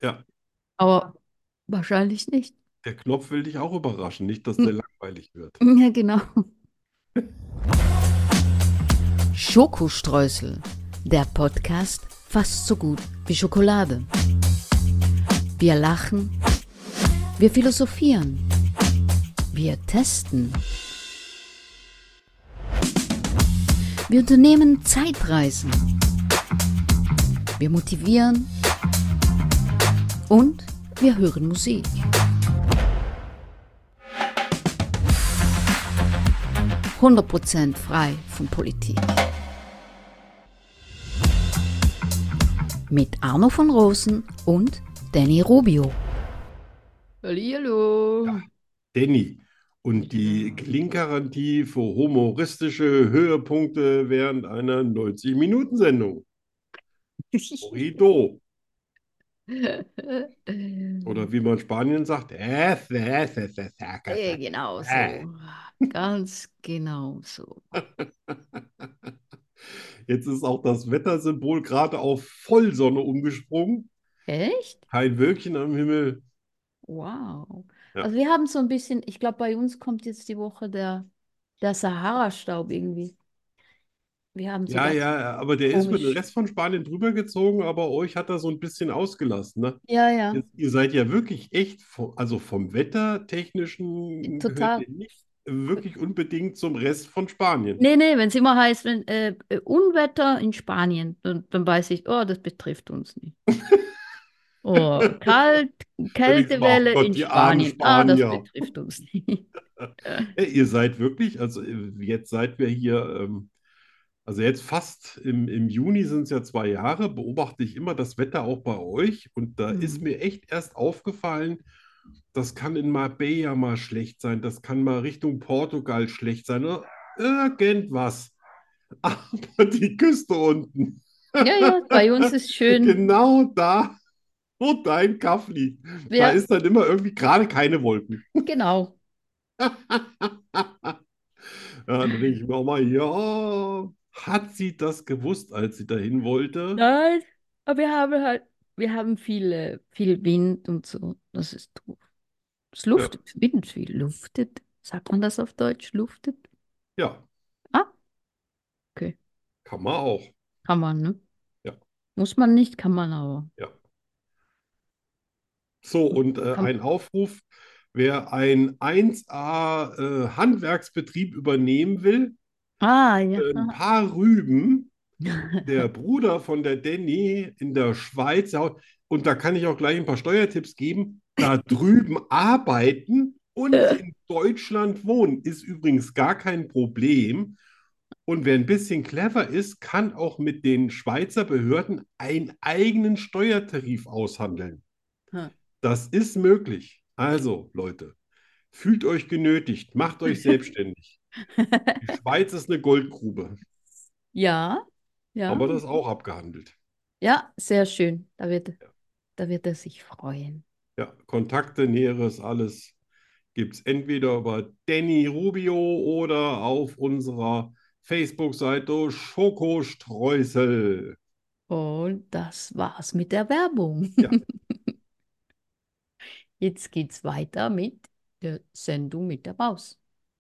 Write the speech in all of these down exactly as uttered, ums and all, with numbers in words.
Ja, Aber wahrscheinlich nicht. der Knopf will dich auch überraschen, nicht, dass der langweilig wird. Ja, genau. Schokostreusel, der Podcast fast so gut wie Schokolade. Wir lachen, wir philosophieren, wir testen. Wir unternehmen Zeitreisen. Wir motivieren und wir hören Musik. hundert Prozent frei von Politik. Mit Arno von Rosen und Danny Rubio. Hallihallo. Ja, Danny. Und die Ja. Klinkgarantie für humoristische Höhepunkte während einer neunzig-Minuten-Sendung. Corrido. Oder wie man in Spanien sagt, äh, äh, äh, äh, Äh, genau äh. so. Ganz genau so. Jetzt ist auch das Wettersymbol gerade auf Vollsonne umgesprungen. Echt? Kein Wölkchen am Himmel. Wow. Ja, Also wir haben so ein bisschen, ich glaube, bei uns kommt jetzt die Woche der, der Sahara-Staub irgendwie. Wir haben so ja, ganz ja, ja, aber der ist über den komisch. Rest von Spanien drüber gezogen, aber euch hat er so ein bisschen ausgelassen, ne? Ja, ja, Ihr, ihr seid ja wirklich echt, vom, also vom Wettertechnischen gehört total. ihr nicht wirklich unbedingt zum Rest von Spanien. Nee, nee, wenn es immer heißt, wenn äh, äh, Unwetter in Spanien, dann, dann weiß ich, oh, das betrifft uns nicht. Oh, kalt, Da denkst du mal, ach Kältewelle Gott, in die armen Spanien. Ah, das Spanier. betrifft uns nicht. Ja, ihr seid wirklich, also äh, jetzt seit wir hier, ähm, also jetzt fast im, im Juni sind es ja zwei Jahre, beobachte ich immer das Wetter auch bei euch und da ist Hm. mir echt erst aufgefallen, das kann in Marbella mal schlecht sein, das kann mal Richtung Portugal schlecht sein oder irgendwas. Aber die Küste unten, Ja, ja, bei uns ist schön. genau da, wo dein Kaff liegt, da Ja, ist dann immer irgendwie gerade keine Wolken. genau. Ja, dann denke ich mir auch mal, ja, hat sie das gewusst, als sie dahin wollte? Nein, aber wir haben halt, wir haben viel, viel Wind und so. Das ist doof. Es Ja, luftet, Wind viel, luftet. Sagt man das auf Deutsch? Luftet? ja, Ah, okay. kann man auch. Kann man, ne? Ja, Muss man nicht, kann man aber. ja. So, und äh, Kann, ein Aufruf, wer ein eins A äh, Handwerksbetrieb übernehmen will, ah, ja. äh, ein paar Rüben, der Bruder von der Danny in der Schweiz, ja, und da kann ich auch gleich ein paar Steuertipps geben, da drüben arbeiten und in Deutschland wohnen, ist übrigens gar kein Problem. Und wer ein bisschen clever ist, kann auch mit den Schweizer Behörden einen eigenen Steuertarif aushandeln. Das ist möglich. Also, Leute, fühlt euch genötigt, macht euch selbstständig. Die Schweiz ist eine Goldgrube. Ja, ja, Haben wir das auch abgehandelt? ja, sehr schön. Da wird, Ja, da wird er sich freuen. ja. Kontakte, Näheres, alles gibt es entweder über Danny Rubio oder auf unserer Facebook-Seite Schokostreusel. Und das war's mit der Werbung. Ja. Jetzt geht's weiter mit der Sendung mit der Maus.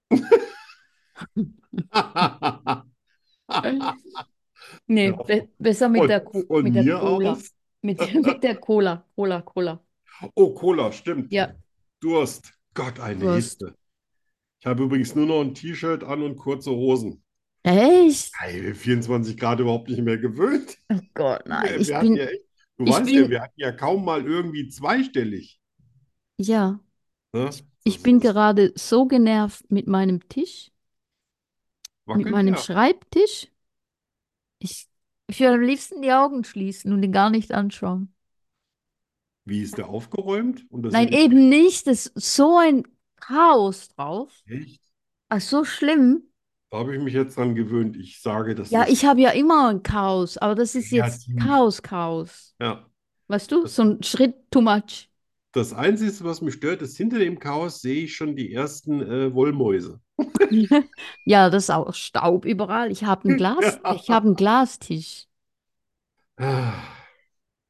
Nee, Ja, be besser mit der, von, Co von mit der mir Cola. aus. Mit, mit der Cola. Cola, Cola. Oh, Cola, stimmt. Ja, Durst. Gott, eine Durst. Hitze. Ich habe übrigens nur noch ein T-Shirt an und kurze Hosen. Echt? Ey, vierundzwanzig Grad überhaupt nicht mehr gewöhnt. Oh Gott, nein. Wir, Ich wir hatten bin, ja echt, du ich weißt ja, bin, wir hatten ja kaum mal irgendwie zweistellig. ja, Ne? ich, ich Das bin ist, gerade so genervt mit meinem Tisch, mit wackelt meinem der? Schreibtisch. Ich, ich würde am liebsten die Augen schließen und ihn gar nicht anschauen. Wie ist der aufgeräumt? Und das Nein, sieht nicht eben nicht. Das ist so ein Chaos drauf. echt. Ach, so schlimm. Da habe ich mich jetzt dran gewöhnt. Ich sage, das Ja, ist ich habe ja immer ein Chaos, aber das ist jetzt kreativ. Chaos, Chaos. Ja. Weißt du, Das, so ein Schritt too much. das Einzige, was mich stört, ist, hinter dem Chaos sehe ich schon die ersten äh, Wollmäuse. Ja, das ist auch Staub überall. Ich habe ein Glas, ich habe einen Glastisch. Ah.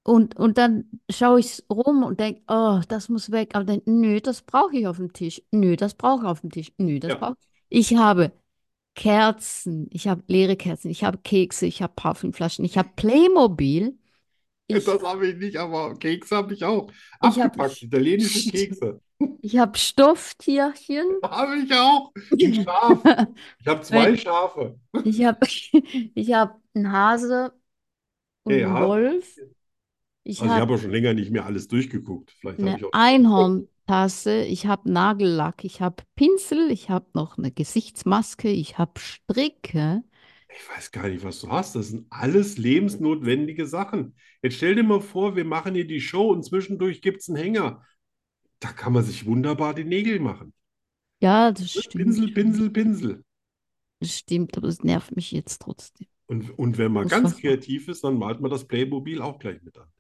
Und, und dann schaue ich rum und denke, oh, das muss weg. Aber dann, nö, das brauche ich auf dem Tisch. Nö, das brauche ich auf dem Tisch. Nö, das Ja, brauche ich. Ich habe Kerzen, ich habe leere Kerzen, ich habe Kekse, ich habe Parfümflaschen, ich habe Playmobil, ich, das habe ich nicht, aber Kekse habe ich auch. ich habe Abgepackt, italienische Kekse. ich habe Stofftierchen. Habe ich auch. Ein Schaf. Ich habe zwei Nein, Schafe. ich habe ich habe einen Hase und Hey, einen ha- Wolf. Ich also ich habe habe ja schon länger nicht mehr alles durchgeguckt. Vielleicht habe eine ich auch. Einhorntasse, ich habe Nagellack, ich habe Pinsel, ich habe noch eine Gesichtsmaske, ich habe Stricke. Ich weiß gar nicht, was du hast. Das sind alles lebensnotwendige Sachen. Jetzt stell dir mal vor, wir machen hier die Show und zwischendurch gibt es einen Hänger. Da kann man sich wunderbar die Nägel machen. Ja, das stimmt Pinsel, schon. Pinsel, Pinsel. Das stimmt, aber es nervt mich jetzt trotzdem. Und, und wenn man Muss ganz was machen. kreativ ist, dann malt man das Playmobil auch gleich mit an.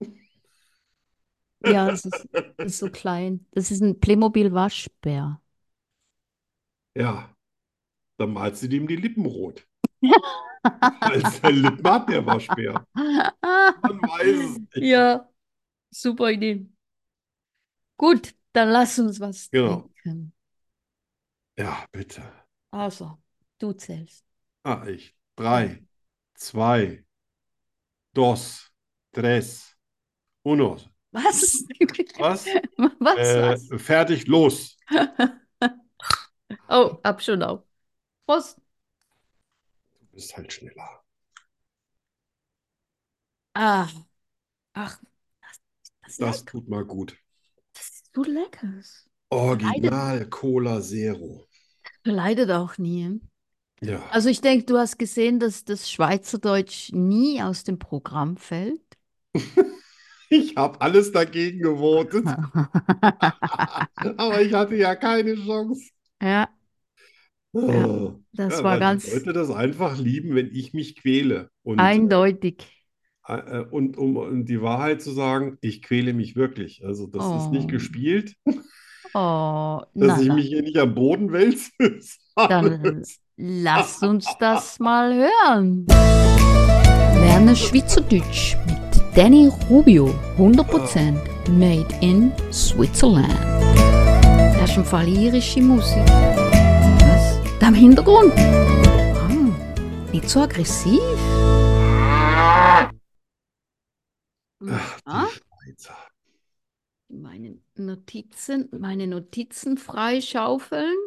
Ja, das ist, das ist so klein. Das ist ein Playmobil-Waschbär. Ja, dann malst du ihm die Lippen rot. Als der Lippen hat, der Waschbär. Man weiß es nicht. Ja, super Idee. Gut, dann lass uns was Genau. trinken. Ja, bitte. Also, du zählst. Ah, ich. Ja. Drei, zwei, dos, tres, uno. Was? Was? Was, Äh, was? fertig, los. Oh, hab schon auf. Prost. Du bist halt schneller. Ah, ach, das, das ist Das lecker. tut mal gut. Das ist so lecker. Verleidet, Original Cola Zero. verleidet auch nie. Ja. Also ich denke, du hast gesehen, dass das Schweizerdeutsch nie aus dem Programm fällt. Ich habe alles dagegen gewotet, aber ich hatte ja keine Chance. Ja, ja, Oh. das Ja, war weil die ganz Leute das einfach lieben, wenn ich mich quäle. Und, eindeutig. äh, äh, und um, um die Wahrheit zu sagen, ich quäle mich wirklich. Also das ist nicht Oh, gespielt, oh, dass na ich mich dann, hier nicht am Boden wälze. ist dann alles. lass uns das mal hören. Lerne Schweizerdeutsch mit Danny Rubio, hundert Prozent made in Switzerland. Das ist im Fall irische Musik. Was? Da im Hintergrund? Ah, nicht so aggressiv. Ach, die Ja, Schweizer. meine Notizen, meine Notizen freischaufeln.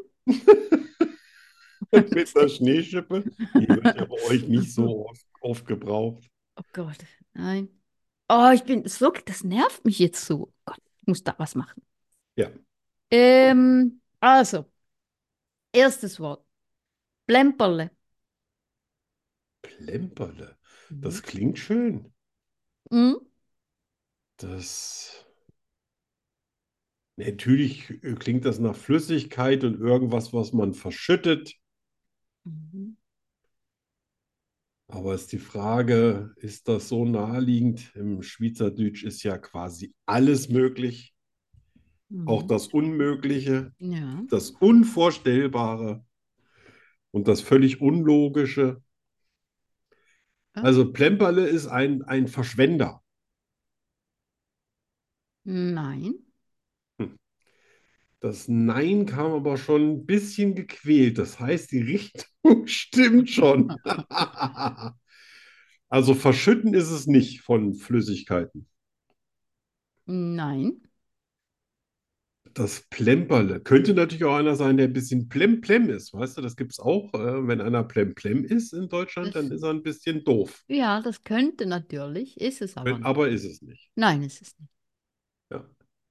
Mit der Schneeschippe. Die wird ja bei euch nicht so oft, oft gebraucht. Oh Gott, nein. Oh, ich bin so, das nervt mich jetzt so. Oh Gott, ich muss da was machen. Ja, Ähm, also, erstes Wort. Plemperle. Plemperle. Mhm. Das klingt schön. Mhm. Das natürlich äh, klingt das nach Flüssigkeit und irgendwas, was man verschüttet. Mhm. Aber ist die Frage, ist das so naheliegend? Im Schweizerdeutsch ist ja quasi alles möglich, auch Mhm. das Unmögliche, Ja. das Unvorstellbare und das völlig Unlogische. Ah, Also Plemperle ist ein, ein Verschwender. nein. Hm. Das Nein kam aber schon ein bisschen gequält. Das heißt, die Richtung stimmt schon. Also verschütten ist es nicht von Flüssigkeiten. Nein. Das Plemperle könnte natürlich auch einer sein, der ein bisschen plemplem ist. Weißt du, das gibt es auch. Äh, wenn einer plemplem ist in Deutschland, dann Das, ist er ein bisschen doof. ja, das könnte natürlich, ist es aber nicht. Aber ist es nicht. Nein, ist es nicht. Ja.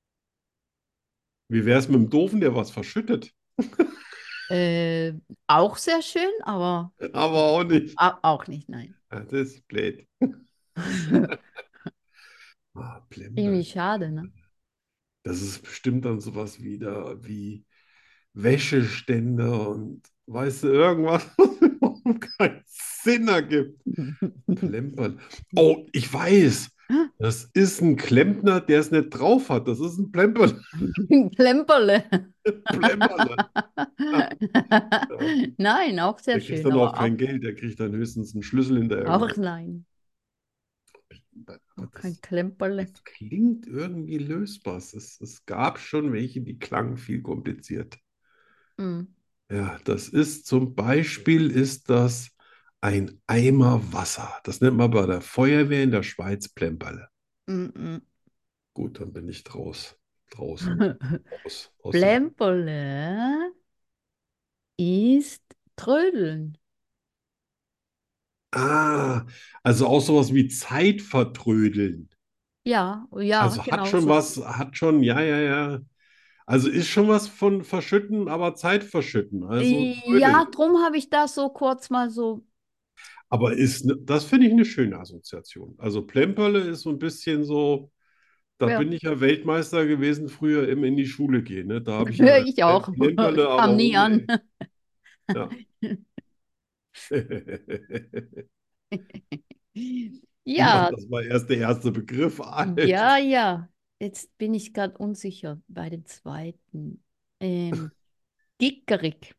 Wie wäre es mit dem Doofen, der was verschüttet? Äh, auch sehr schön, aber Aber auch nicht. au- auch nicht, nein. Ja, das ist blöd. Ah, Plemperle. Irgendwie schade, ne? Das ist bestimmt dann sowas wieder wie Wäscheständer und weißt du, irgendwas, was überhaupt keinen Sinn ergibt. Plempern. Oh, ich weiß. Das ist ein Klempner, der es nicht drauf hat. Das ist ein Plemperl. Plemperle. Plemperle. Ja, ja. Nein, auch sehr Der kriegt schön, dann auch aber auch, kein Geld. Der kriegt dann höchstens einen Schlüssel hinterher auch geworfen. nein. Aber Kein das, Klemperle. das klingt irgendwie lösbar. Es, ist- es gab schon welche, die klangen viel kompliziert. Mm, Ja, das ist zum Beispiel ist das ein Eimer Wasser. Das nennt man bei der Feuerwehr in der Schweiz Plemperle. mm, Gut, dann bin ich draus, draußen, mm. raus, aus dem. Plemperle ist Trödeln. Ah, also auch sowas wie Zeit vertrödeln. Ja, ja, Also hat genau schon so. was, hat schon, ja, ja, ja. Also ist schon was von verschütten, aber Zeit verschütten. Also Ja, trödeln. drum habe ich das so kurz mal so. Aber ist, ne- das finde ich eine schöne Assoziation. Also Plemperle ist so ein bisschen so, da Ja, bin ich ja Weltmeister gewesen früher im in die Schule gehen. Ne? Da habe ich höre ja ich auch. Plemperle, Ich kam aber nie an. ohne. Ja. Na, Ja, das war erst der erste Begriff. Alt. ja, ja. Jetzt bin ich gerade unsicher bei dem zweiten. Ähm, Gickerig.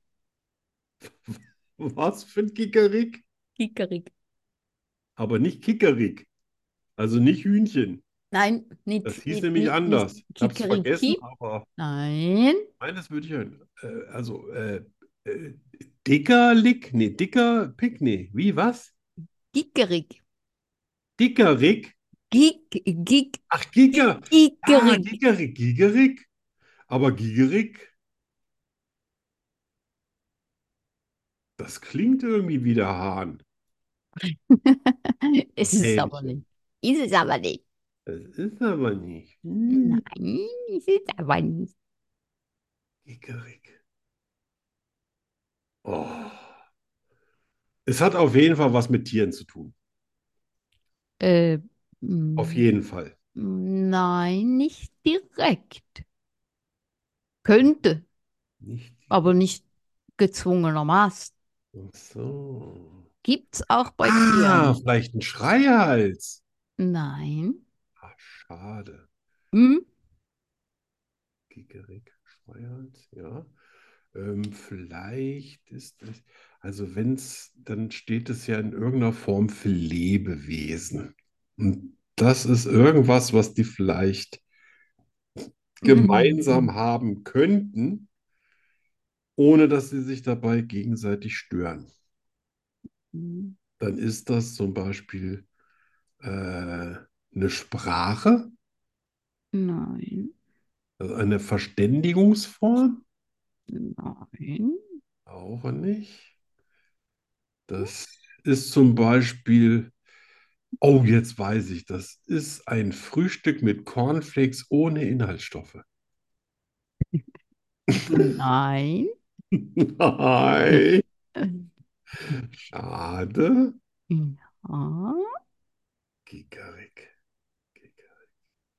Was für ein Kikerik? Gickerig. Aber nicht Kickerik. Also nicht Hühnchen. Nein, Das nicht, hieß nicht, nämlich nicht, nicht anders. Ich habe es vergessen, Kikeriki. aber Nein. meines würde ich hören. Äh, also äh, äh, dicker Lick, nee, dicker Pick, nee. Wie, was? Gickerig. Dicker Rick? Gick, gick, Ach, Giger. Ah, Gickerig. Gigerik, Gigerik. Aber Gigerik, das klingt irgendwie wie der Hahn. Ist es aber Hähnchen. nicht. Ist es aber nicht. Das ist aber nicht. Hm, Nein, ist es aber nicht. Gigerik. Oh. Es hat auf jeden Fall was mit Tieren zu tun. Äh, Auf mm, jeden Fall. nein, nicht direkt. Könnte, Nicht aber direkt. nicht gezwungenermaßen. Ach so. Gibt's auch bei Ah, Tieren. vielleicht ein Schreihals. Nein. Ach, schade. Hm? Gigerik, Schreihals, ja. Ähm, vielleicht ist es, also wenn es, dann steht es ja in irgendeiner Form für Lebewesen. Und das ist irgendwas, was die vielleicht gemeinsam haben könnten, ohne dass sie sich dabei gegenseitig stören. Dann ist das zum Beispiel äh, eine Sprache, Nein, also eine Verständigungsform, nein. auch nicht. Das ist zum Beispiel, oh, jetzt weiß ich, das ist ein Frühstück mit Cornflakes ohne Inhaltsstoffe. Nein. Nein, schade. Ja, Gigerik. Gigerik.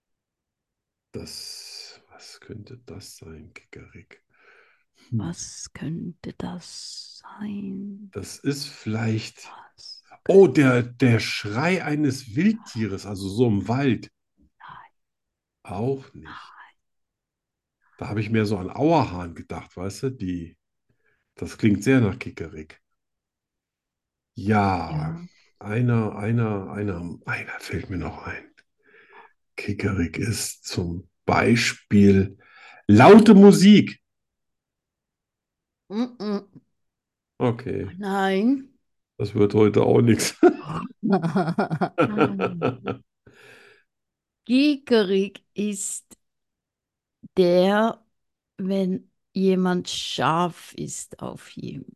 Das, was könnte das sein, Gigerik? Hm. was könnte das sein? Das ist vielleicht, Was oh, könnte der, der Schrei eines Wildtieres, also so im Wald. sein? Auch nicht. Da habe ich mehr so an Auerhahn gedacht, weißt du? Die, das klingt sehr nach Kikerik. Ja, Ja. einer, einer, einer, einer fällt mir noch ein. Kikerik ist zum Beispiel laute Musik. Mm-mm. Okay, Nein. das wird heute auch nichts. Gierig ist der, wenn jemand scharf ist auf jemanden.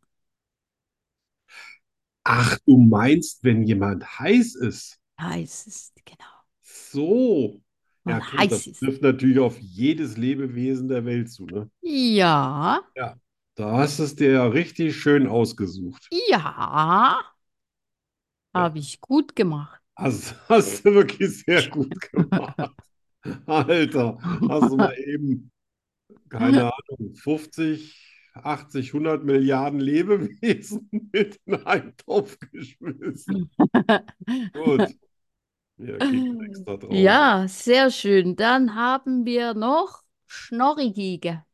Ach, du meinst, wenn jemand heiß ist? Heiß ist, genau. So. Ja, Man gut, das heiß ist. trifft natürlich auf jedes Lebewesen der Welt zu, ne? Ja, Ja, da hast du es dir ja richtig schön ausgesucht. ja, Ja, habe ich gut gemacht. hast, hast du wirklich sehr gut gemacht. Alter, hast du mal eben, keine Ahnung, fünfzig, achtzig, hundert Milliarden Lebewesen mit in einen Topf geschmissen. Gut, wir kriegen extra draußen. Ja, sehr schön. Dann haben wir noch Schnorrigige.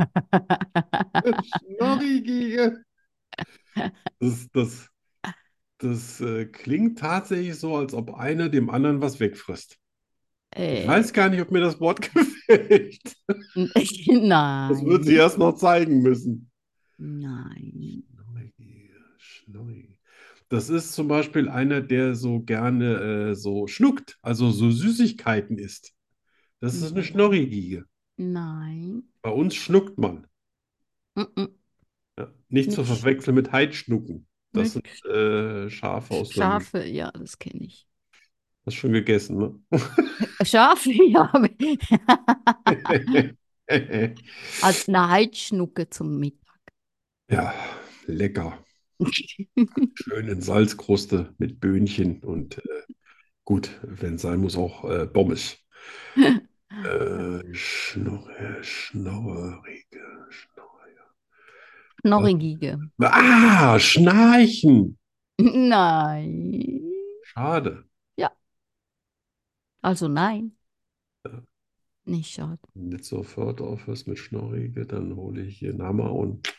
Schnorrigige. Das, das, Das äh, klingt tatsächlich so, als ob einer dem anderen was wegfrisst. Ich Äh, weiß gar nicht, ob mir das Wort gefällt. Das wird sie nein. erst noch zeigen müssen. Nein. Schnorrige, schnorrige. Das ist zum Beispiel einer, der so gerne äh, so schluckt, also so Süßigkeiten isst. Das ist eine Schnorrigige. Nein. Bei uns schnuckt man. Mm-mm. Ja, nicht zu Nicht, verwechseln mit Heidschnucken. Das sind nicht äh, Schafe aus Namibia. Schafe, ja, das kenne ich. Hast schon gegessen, ne? Schafe, ja. Als eine Heidschnucke zum Mittag. Ja, lecker. Schön in Salzkruste mit Böhnchen und äh, gut, wenn es sein muss, auch äh, Pommes. Äh, Schnorre, Schnorrige, Schnorrige. Was? Knorrigige. Ah, Schnarchen. Nein. Schade. Ja, also nein, Ja, nicht schade. wenn du nicht sofort aufhörst mit Schnorrige, dann hole ich hier einen Hammer und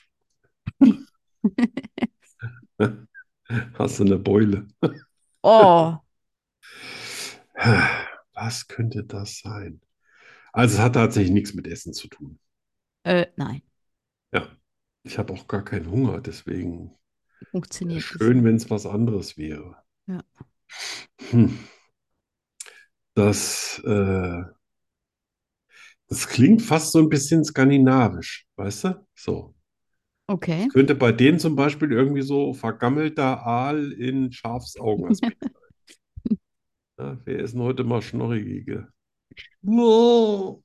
hast du eine Beule. Oh, Was könnte das sein? Also es hat tatsächlich nichts mit Essen zu tun. äh, nein, Ja, ich habe auch gar keinen Hunger, deswegen wäre funktioniert das schön, nicht. wenn es was anderes wäre. Ja. Hm. Das, äh, das klingt fast so ein bisschen skandinavisch, weißt du? So. Das Okay. könnte bei denen zum Beispiel irgendwie so vergammelter Aal in Schafsaugenaspekt sein. Ja, wer ist denn heute mal Schnorrigige? Oh,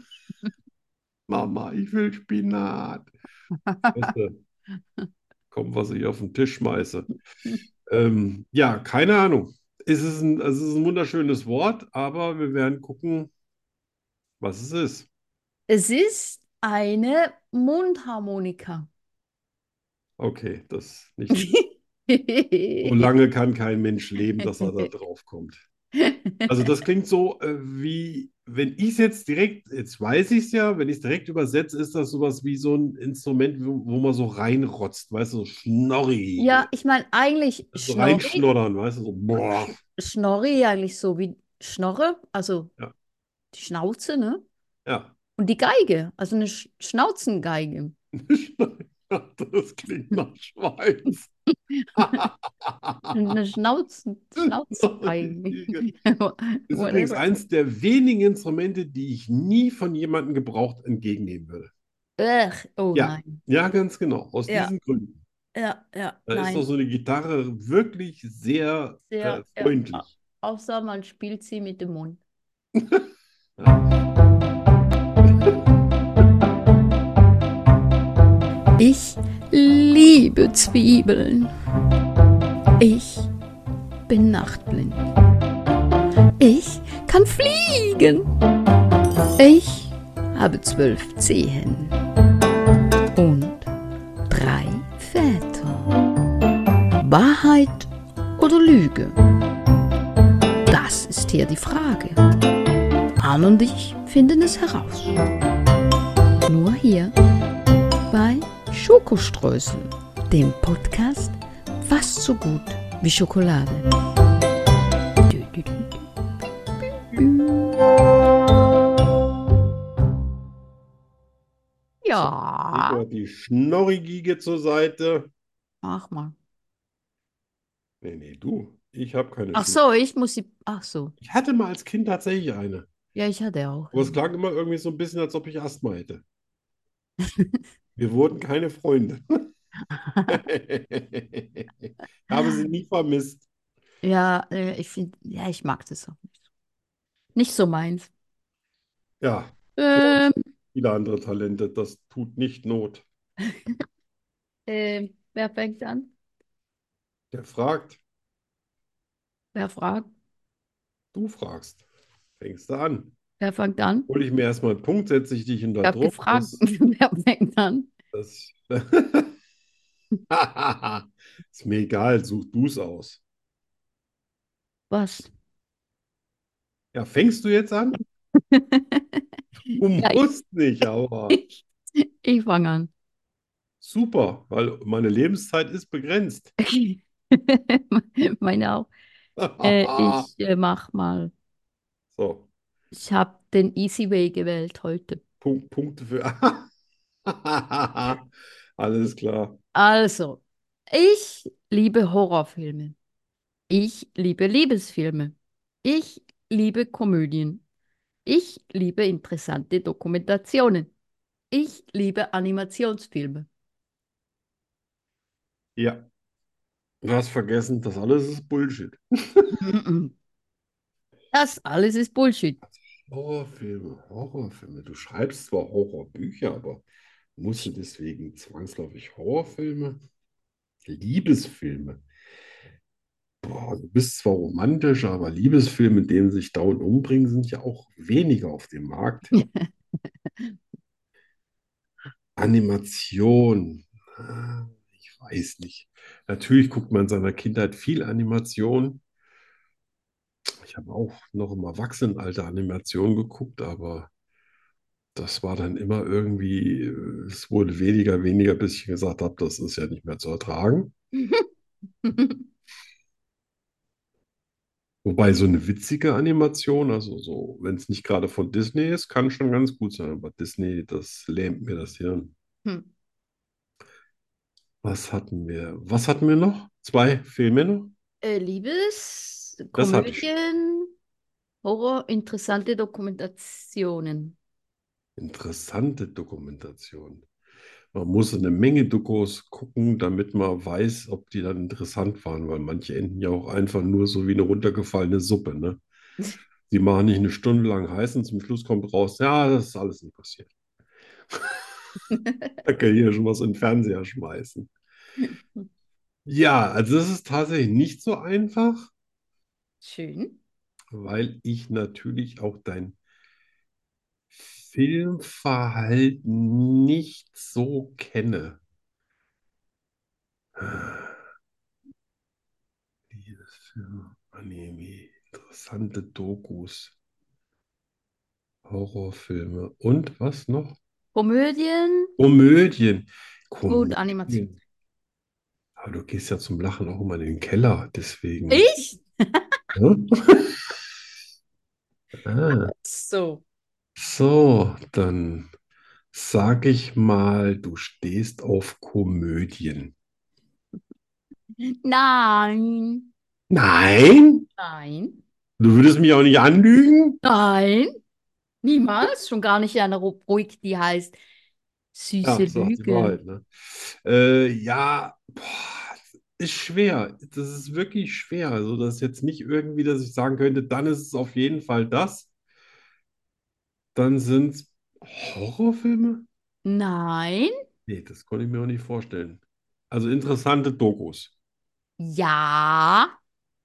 Mama, ich will Spinat. Weißt du, komm, was ich auf den Tisch schmeiße. Ähm, ja, keine Ahnung. Es ist ein, es ist ein wunderschönes Wort, aber wir werden gucken, was es ist. Es ist eine Mundharmonika. Okay, das nicht. So lange kann kein Mensch leben, dass er da drauf kommt. Also das klingt so, äh, wie, wenn ich es jetzt direkt, jetzt weiß ich es ja, wenn ich es direkt übersetze, ist das sowas wie so ein Instrument, wo, wo man so reinrotzt, weißt du, so Ja, Schnorri. ich meine eigentlich So Schnorri, reinschnoddern, weißt du, so boah. Schnorri eigentlich so wie Schnorre, also Ja, die Schnauze, ne? ja. Und die Geige, also eine Sch Schnauzengeige. Das klingt nach Schweiz. Eine Schnauzen, Schnauzengeige. Schnorri. Ist übrigens Whatever. eins der wenigen Instrumente, die ich nie von jemandem gebraucht entgegennehmen würde. Ugh, oh Ja, nein. ja, ganz genau. Aus Ja, diesen Gründen. ja, ja, Da ist doch nein. so eine Gitarre wirklich sehr äh, Sehr, ja. Au- freundlich. Außer man spielt sie mit dem Mund. Ja. Ich liebe Zwiebeln. Ich bin nachtblind. Ich kann fliegen. Ich habe zwölf Zehen und drei Väter. Wahrheit oder Lüge? Das ist hier die Frage. Anne und ich finden es heraus. Nur hier bei Schokoströßen, dem Podcast fast so gut wie Schokolade. Leg Ja, mal die Schnorrigige zur Seite. mach mal. Nee, nee, du. Ich habe keine Ach Schnorr. so, ich muss sie. Ach so. Ich hatte mal als Kind tatsächlich eine. Ja, ich hatte auch Aber es eine. klang immer irgendwie so ein bisschen, als ob ich Asthma hätte. Wir wurden keine Freunde. Ich habe sie nie vermisst. Ja, äh, ich finde, ja, ich mag das auch nicht. Nicht so meins. Ja, so Ähm, viele andere Talente. Das tut nicht Not. äh, wer fängt an? Der fragt, Wer fragt? du fragst. Fängst du an. Wer fängt an? Hol ich mir erstmal einen Punkt, setze ich dich unter Ich habe Druck. gefragt, Das, wer fängt an? das ist mir egal, such du es aus. Was? Ja, fängst du jetzt an? Du Ja, ich, musst nicht, aber ich, ich fange an. super, weil meine Lebenszeit ist begrenzt. Meine auch. Äh, ich äh, mach mal. So, Ich habe den Easy Way gewählt heute. Punkt, Punkte für. Alles klar. Also, ich liebe Horrorfilme. Ich liebe Liebesfilme. Ich liebe Komödien. Ich liebe interessante Dokumentationen. Ich liebe Animationsfilme. Ja, du hast vergessen, das alles ist Bullshit. Das alles ist Bullshit. Horrorfilme, Horrorfilme. Du schreibst zwar Horrorbücher, aber musst du deswegen zwangsläufig Horrorfilme? Liebesfilme. Boah, du bist zwar romantisch, aber Liebesfilme, in denen sich dauernd umbringen, sind ja auch weniger auf dem Markt. Animation. Ah, ich weiß nicht. Natürlich guckt man in seiner Kindheit viel Animation. Ich habe auch noch im Erwachsenenalter Animation geguckt, aber das war dann immer irgendwie, äh, es wurde weniger, weniger, bis ich gesagt habe, das ist ja nicht mehr zu ertragen. Wobei so eine witzige Animation, also so, wenn es nicht gerade von Disney ist, kann schon ganz gut sein. Aber Disney, das lähmt mir das Hirn. Hm. Was hatten wir? Was hatten wir noch? Zwei Filme noch? Äh, Liebes, Das hatte ich schon. Komödien, Horror, interessante Dokumentationen. Interessante Dokumentation. Man muss eine Menge Dokus gucken, damit man weiß, ob die dann interessant waren, weil manche enden ja auch einfach nur so wie eine runtergefallene Suppe, ne? Die machen nicht eine Stunde lang heiß und zum Schluss kommt raus, ja, das ist alles nicht passiert. Da kann ich ja schon was in den Fernseher schmeißen. Ja, also das ist tatsächlich nicht so einfach, Schön. weil ich natürlich auch dein Filmverhalten nicht so kenne. Dieses Film, Anime, interessante Dokus, Horrorfilme und was noch? Komödien Komödien. und Animation. Komödien. Aber du gehst ja zum Lachen auch immer in den Keller, deswegen. Ich? Ne? Ah, So. so, dann sag ich mal, du stehst auf Komödien. Nein. Nein, Nein. du würdest mich auch nicht anlügen? Nein. Niemals. Schon gar nicht in einer Rubrik, die heißt Süße Ja, sag die Lüge. Wahrheit, ne? Äh, ja, boah, ist schwer. Das ist wirklich schwer. Also, das ist jetzt nicht irgendwie, dass ich sagen könnte, dann ist es auf jeden Fall das. Dann sind es Horrorfilme? Nein. Nee, das konnte ich mir auch nicht vorstellen. Also interessante Dokus. Ja.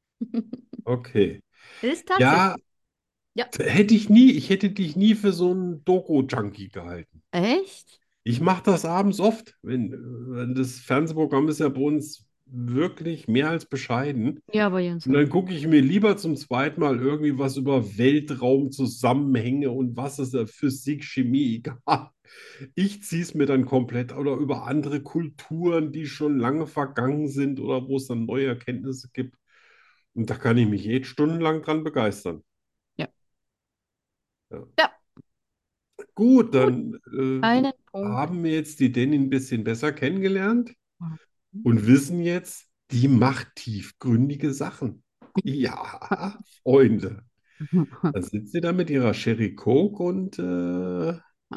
Okay. Ist Ja, tatsächlich. Ja. hätte ich nie, ich hätte dich nie für so einen Doku-Junkie gehalten. Echt? Ich mache das abends oft. Wenn, wenn das Fernsehprogramm ist ja bei uns wirklich mehr als bescheiden. Ja, bei uns Und auch. dann gucke ich mir lieber zum zweiten Mal irgendwie was über Weltraumzusammenhänge und was ist da Physik, Chemie, egal. Ich ziehe es mir dann komplett oder über andere Kulturen, die schon lange vergangen sind oder wo es dann neue Erkenntnisse gibt. Und da kann ich mich jetzt stundenlang dran begeistern. Ja. Ja. Ja. Gut, Gut. dann äh, Einen Punkt. haben wir jetzt die Danny ein bisschen besser kennengelernt und wissen jetzt, die macht tiefgründige Sachen. Ja, Freunde. Da sitzt sie da mit ihrer Sherry Coke und äh,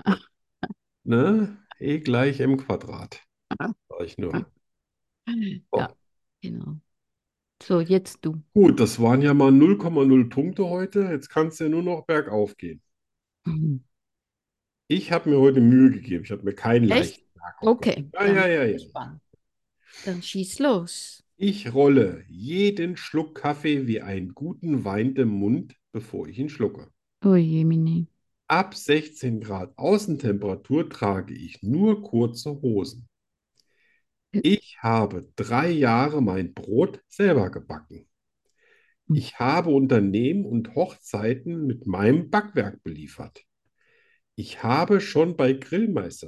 ne, E gleich M Quadrat. Sag ich nur. Ja, So. genau. So, jetzt du. Gut, das waren ja mal null Komma null Punkte heute. Jetzt kann es ja nur noch bergauf gehen. Mhm. Ich habe mir heute Mühe gegeben. Ich habe mir keinen Echt? leichten Tag aufgebracht. Okay, Ja, dann ja, bin ja, ich ja. gespannt. Dann schieß los. Ich rolle jeden Schluck Kaffee wie einen guten Wein im Mund, bevor ich ihn schlucke. Oh je, Mini. Ab sechzehn Grad Außentemperatur trage ich nur kurze Hosen. Ich habe drei Jahre mein Brot selber gebacken. Ich habe Unternehmen und Hochzeiten mit meinem Backwerk beliefert. Ich habe schon bei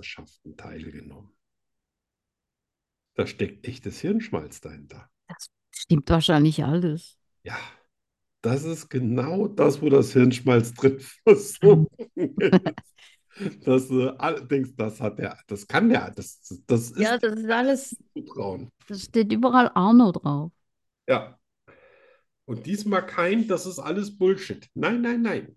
Grillmeisterschaften teilgenommen. Da steckt echtes Hirnschmalz dahinter. Das Stimmt wahrscheinlich alles. Ja, das ist genau das, wo das Hirnschmalz drin versunken ist. Dass du all- denkst, das hat der, das kann der, das, das Ja, ist das ist alles, zutrauen. das steht überall Arno drauf. Ja, und diesmal kein, das ist alles Bullshit. Nein, nein, nein.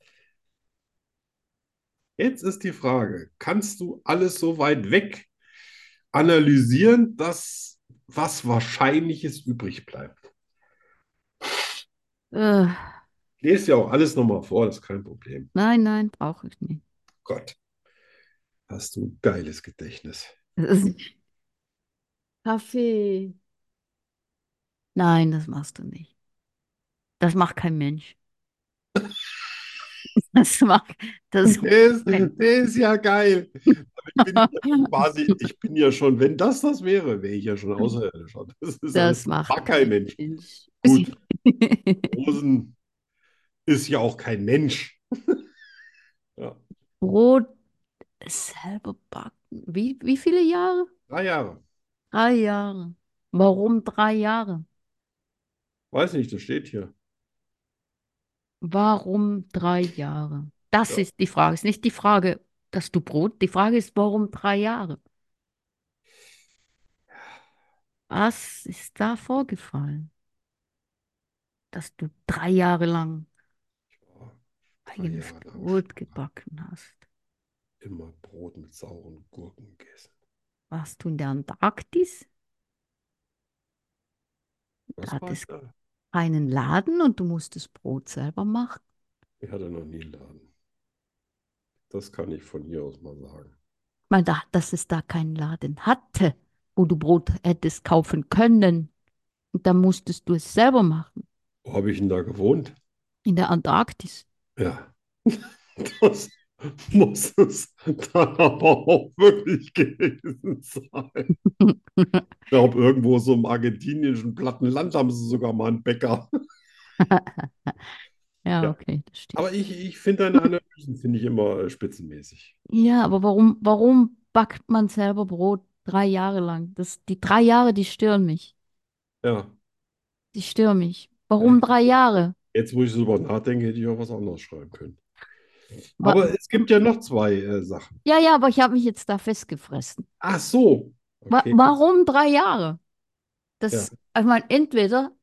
Jetzt ist die Frage, kannst du alles so weit weg analysieren, dass was Wahrscheinliches übrig bleibt? Äh, Ich lese ja auch alles nochmal vor, das ist kein Problem. nein, nein, brauche ich nicht. Gott, hast du ein geiles Gedächtnis. Das ist Kaffee. Nein, das machst du nicht. Das macht kein Mensch. Das macht, das macht Der ist, kein der ist ja geil. Damit bin ich ja schon quasi, ich bin ja schon, wenn das das wäre, wäre ich ja schon außerirdischer. Das ist alles, Das macht war kein kein Mensch. Mensch. Gut, Rosen ist ja auch kein Mensch. Ja, Brot selber backen. Wie, wie viele Jahre? drei Jahre. Drei Jahre. Warum drei Jahre? Weiß nicht, das steht hier. Warum drei Jahre? Das Ja. ist die Frage. Ist nicht die Frage, dass du Brot. Die Frage ist, warum drei Jahre? Was ist da vorgefallen, dass du drei Jahre lang Ja, drei eigenes Jahre lang Brot gebacken hast? immer Brot mit sauren Gurken gegessen. Warst du in der Antarktis? Da Was hat war ich es da? keinen Laden und du musstest Brot selber machen. Ich hatte noch nie einen Laden. Das kann ich von hier aus mal sagen. Mal da, dass es da keinen Laden hatte, wo du Brot hättest kaufen können. Und dann musstest du es selber machen. Wo habe ich denn da gewohnt? In der Antarktis. Ja, das muss es dann aber auch wirklich gewesen sein. Ich glaube, irgendwo so im argentinischen platten Land haben sie sogar mal einen Bäcker. Ja, Ja, okay, das stimmt. aber ich, ich finde deine Analysen finde ich immer äh, spitzenmäßig. Ja, aber warum, warum backt man selber Brot drei Jahre lang? Das, die drei Jahre, die stören mich. Ja, Die stören mich. ja, Warum drei Jahre? jetzt, wo ich so drüber nachdenke, hätte ich auch was anderes schreiben können. Wa Aber es gibt ja noch zwei äh, Sachen. ja, ja, aber ich habe mich jetzt da festgefressen. Ach so, Wa okay. warum drei Jahre? Ja, Das, ich meine, entweder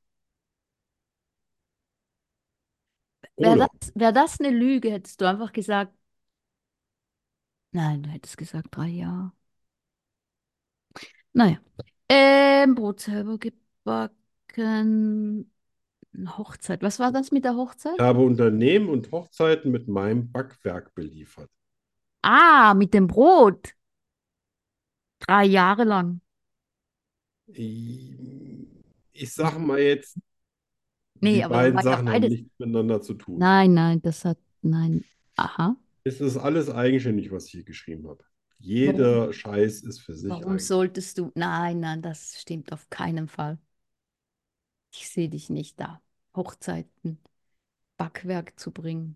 wäre oder. das, wär das eine Lüge, hättest du einfach gesagt, nein, du hättest gesagt drei Jahre. Naja. Ähm, Brot selber gebacken. Hochzeit. Was war das mit der Ich Hochzeit? habe Unternehmen und Hochzeiten mit meinem Backwerk beliefert. Ah, mit dem Brot. Drei Jahre lang. Ich, ich sage mal jetzt, die Nee, aber dann beiden war ja Sachen haben beides. nichts miteinander zu tun. Nein, nein, das hat, nein. Aha. Es ist alles eigenständig, was ich hier geschrieben habe. Warum, Jeder Scheiß ist für sich warum eigenständig. solltest du? Nein, nein, das stimmt auf keinen Fall. Ich sehe dich nicht da. Hochzeiten, Backwerk zu bringen.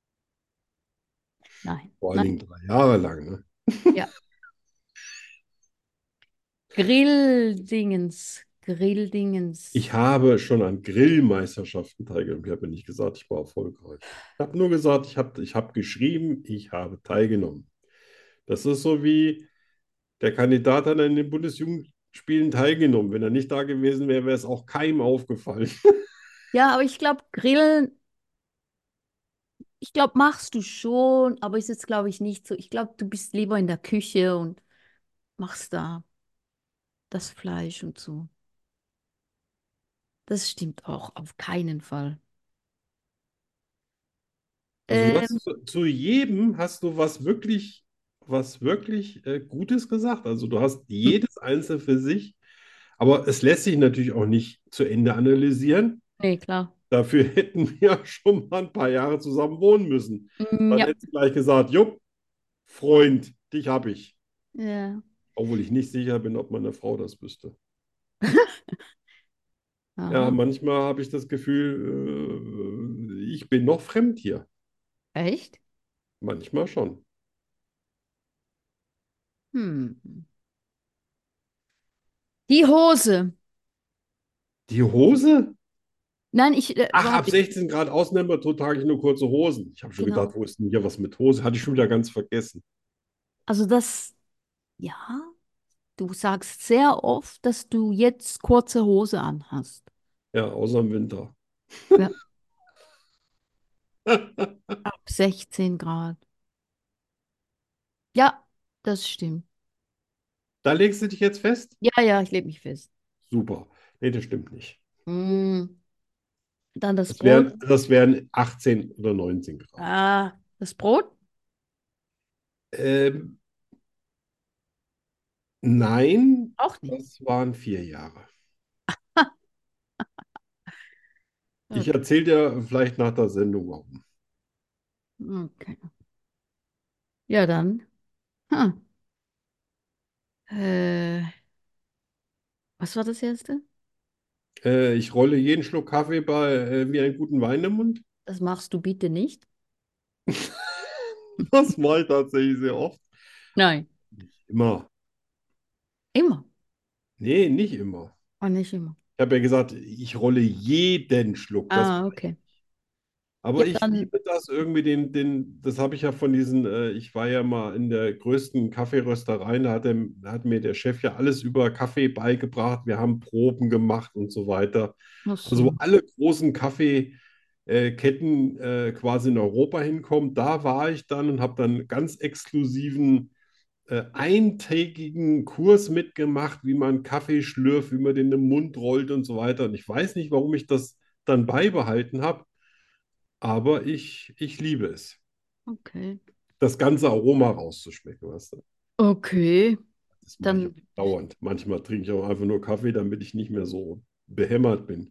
Nein, Vor allen nein. Dingen drei Jahre lang. Ne? Ja. Grilldingens, Ich Grilldingens. habe schon an Grillmeisterschaften teilgenommen. Ich habe nicht gesagt, ich war erfolgreich. Ich habe nur gesagt, ich habe ich hab geschrieben, ich habe teilgenommen. Das ist so wie der Kandidat hat an den Bundesjugendspielen teilgenommen. Wenn er nicht da gewesen wäre, wäre es auch keinem aufgefallen. Ja, aber ich glaube, Grillen, ich glaube, machst du schon, aber ist jetzt, glaube ich, nicht so. Ich glaube, du bist lieber in der Küche und machst da das Fleisch und so. Das stimmt auch auf keinen Fall. Also du Ähm, hast zu, zu jedem hast du was wirklich, was wirklich äh, Gutes gesagt. Also du hast jedes Einzelne für sich, aber es lässt sich natürlich auch nicht zu Ende analysieren. nee, klar. Dafür hätten wir schon mal ein paar Jahre zusammen wohnen müssen. Mm, Dann ja. hättest du gleich gesagt, jupp, Freund, dich hab ich. Ja. Obwohl ich nicht sicher bin, ob meine Frau das wüsste. Ja, Aha. manchmal habe ich das Gefühl, äh, ich bin noch fremd hier. Echt? Manchmal schon. Hm. Die Hose. Die Hose? Nein, ich, äh, Ach, ab warte, sechzehn Grad Außentemperatur trage ich nur kurze Hosen. Ich habe schon gedacht, genau. wo ist denn hier was mit Hose? Hatte ich schon wieder ganz vergessen. Also das, ja, du sagst sehr oft, dass du jetzt kurze Hose anhast. Ja, außer im Winter. Ja, ab sechzehn Grad. Ja, das stimmt. Da legst du dich jetzt fest? Ja, ja, ich lege mich fest. Super. Nee, das stimmt nicht. Mm, dann das Das Brot. wären, das wären achtzehn oder neunzehn Grad. Ah, das Brot? Ähm, nein, Auch nicht. das waren vier Jahre. Ich Okay. erzähle dir vielleicht nach der Sendung warum. Okay. Ja, dann. Hm. Äh, was war das erste? Äh, ich rolle jeden Schluck Kaffee bei, äh, wie einen guten Wein im Mund. Das machst du bitte nicht. Das mache ich tatsächlich sehr oft. Nein. Immer. Immer. Nee, nicht immer. Und nicht immer. Ich habe ja gesagt, ich rolle jeden Schluck. Das Ah, okay. Ja, Aber ich dann liebe das irgendwie, den, den, das habe ich ja von diesen, äh, ich war ja mal in der größten Kaffeerösterei, da hat, er, da hat mir der Chef ja alles über Kaffee beigebracht. Wir haben Proben gemacht und so weiter. noch Also wo so. alle großen Kaffeeketten äh, quasi in Europa hinkommen, da war ich dann und habe dann ganz exklusiven äh, eintägigen Kurs mitgemacht, wie man Kaffee schlürft, wie man den im Mund rollt und so weiter. Und ich weiß nicht, warum ich das dann beibehalten habe. Aber ich, ich liebe es, Okay. das ganze Aroma rauszuschmecken, weißt du? Okay. Das mache ich auch Dann. dauernd. Manchmal trinke ich auch einfach nur Kaffee, damit ich nicht mehr so behämmert bin.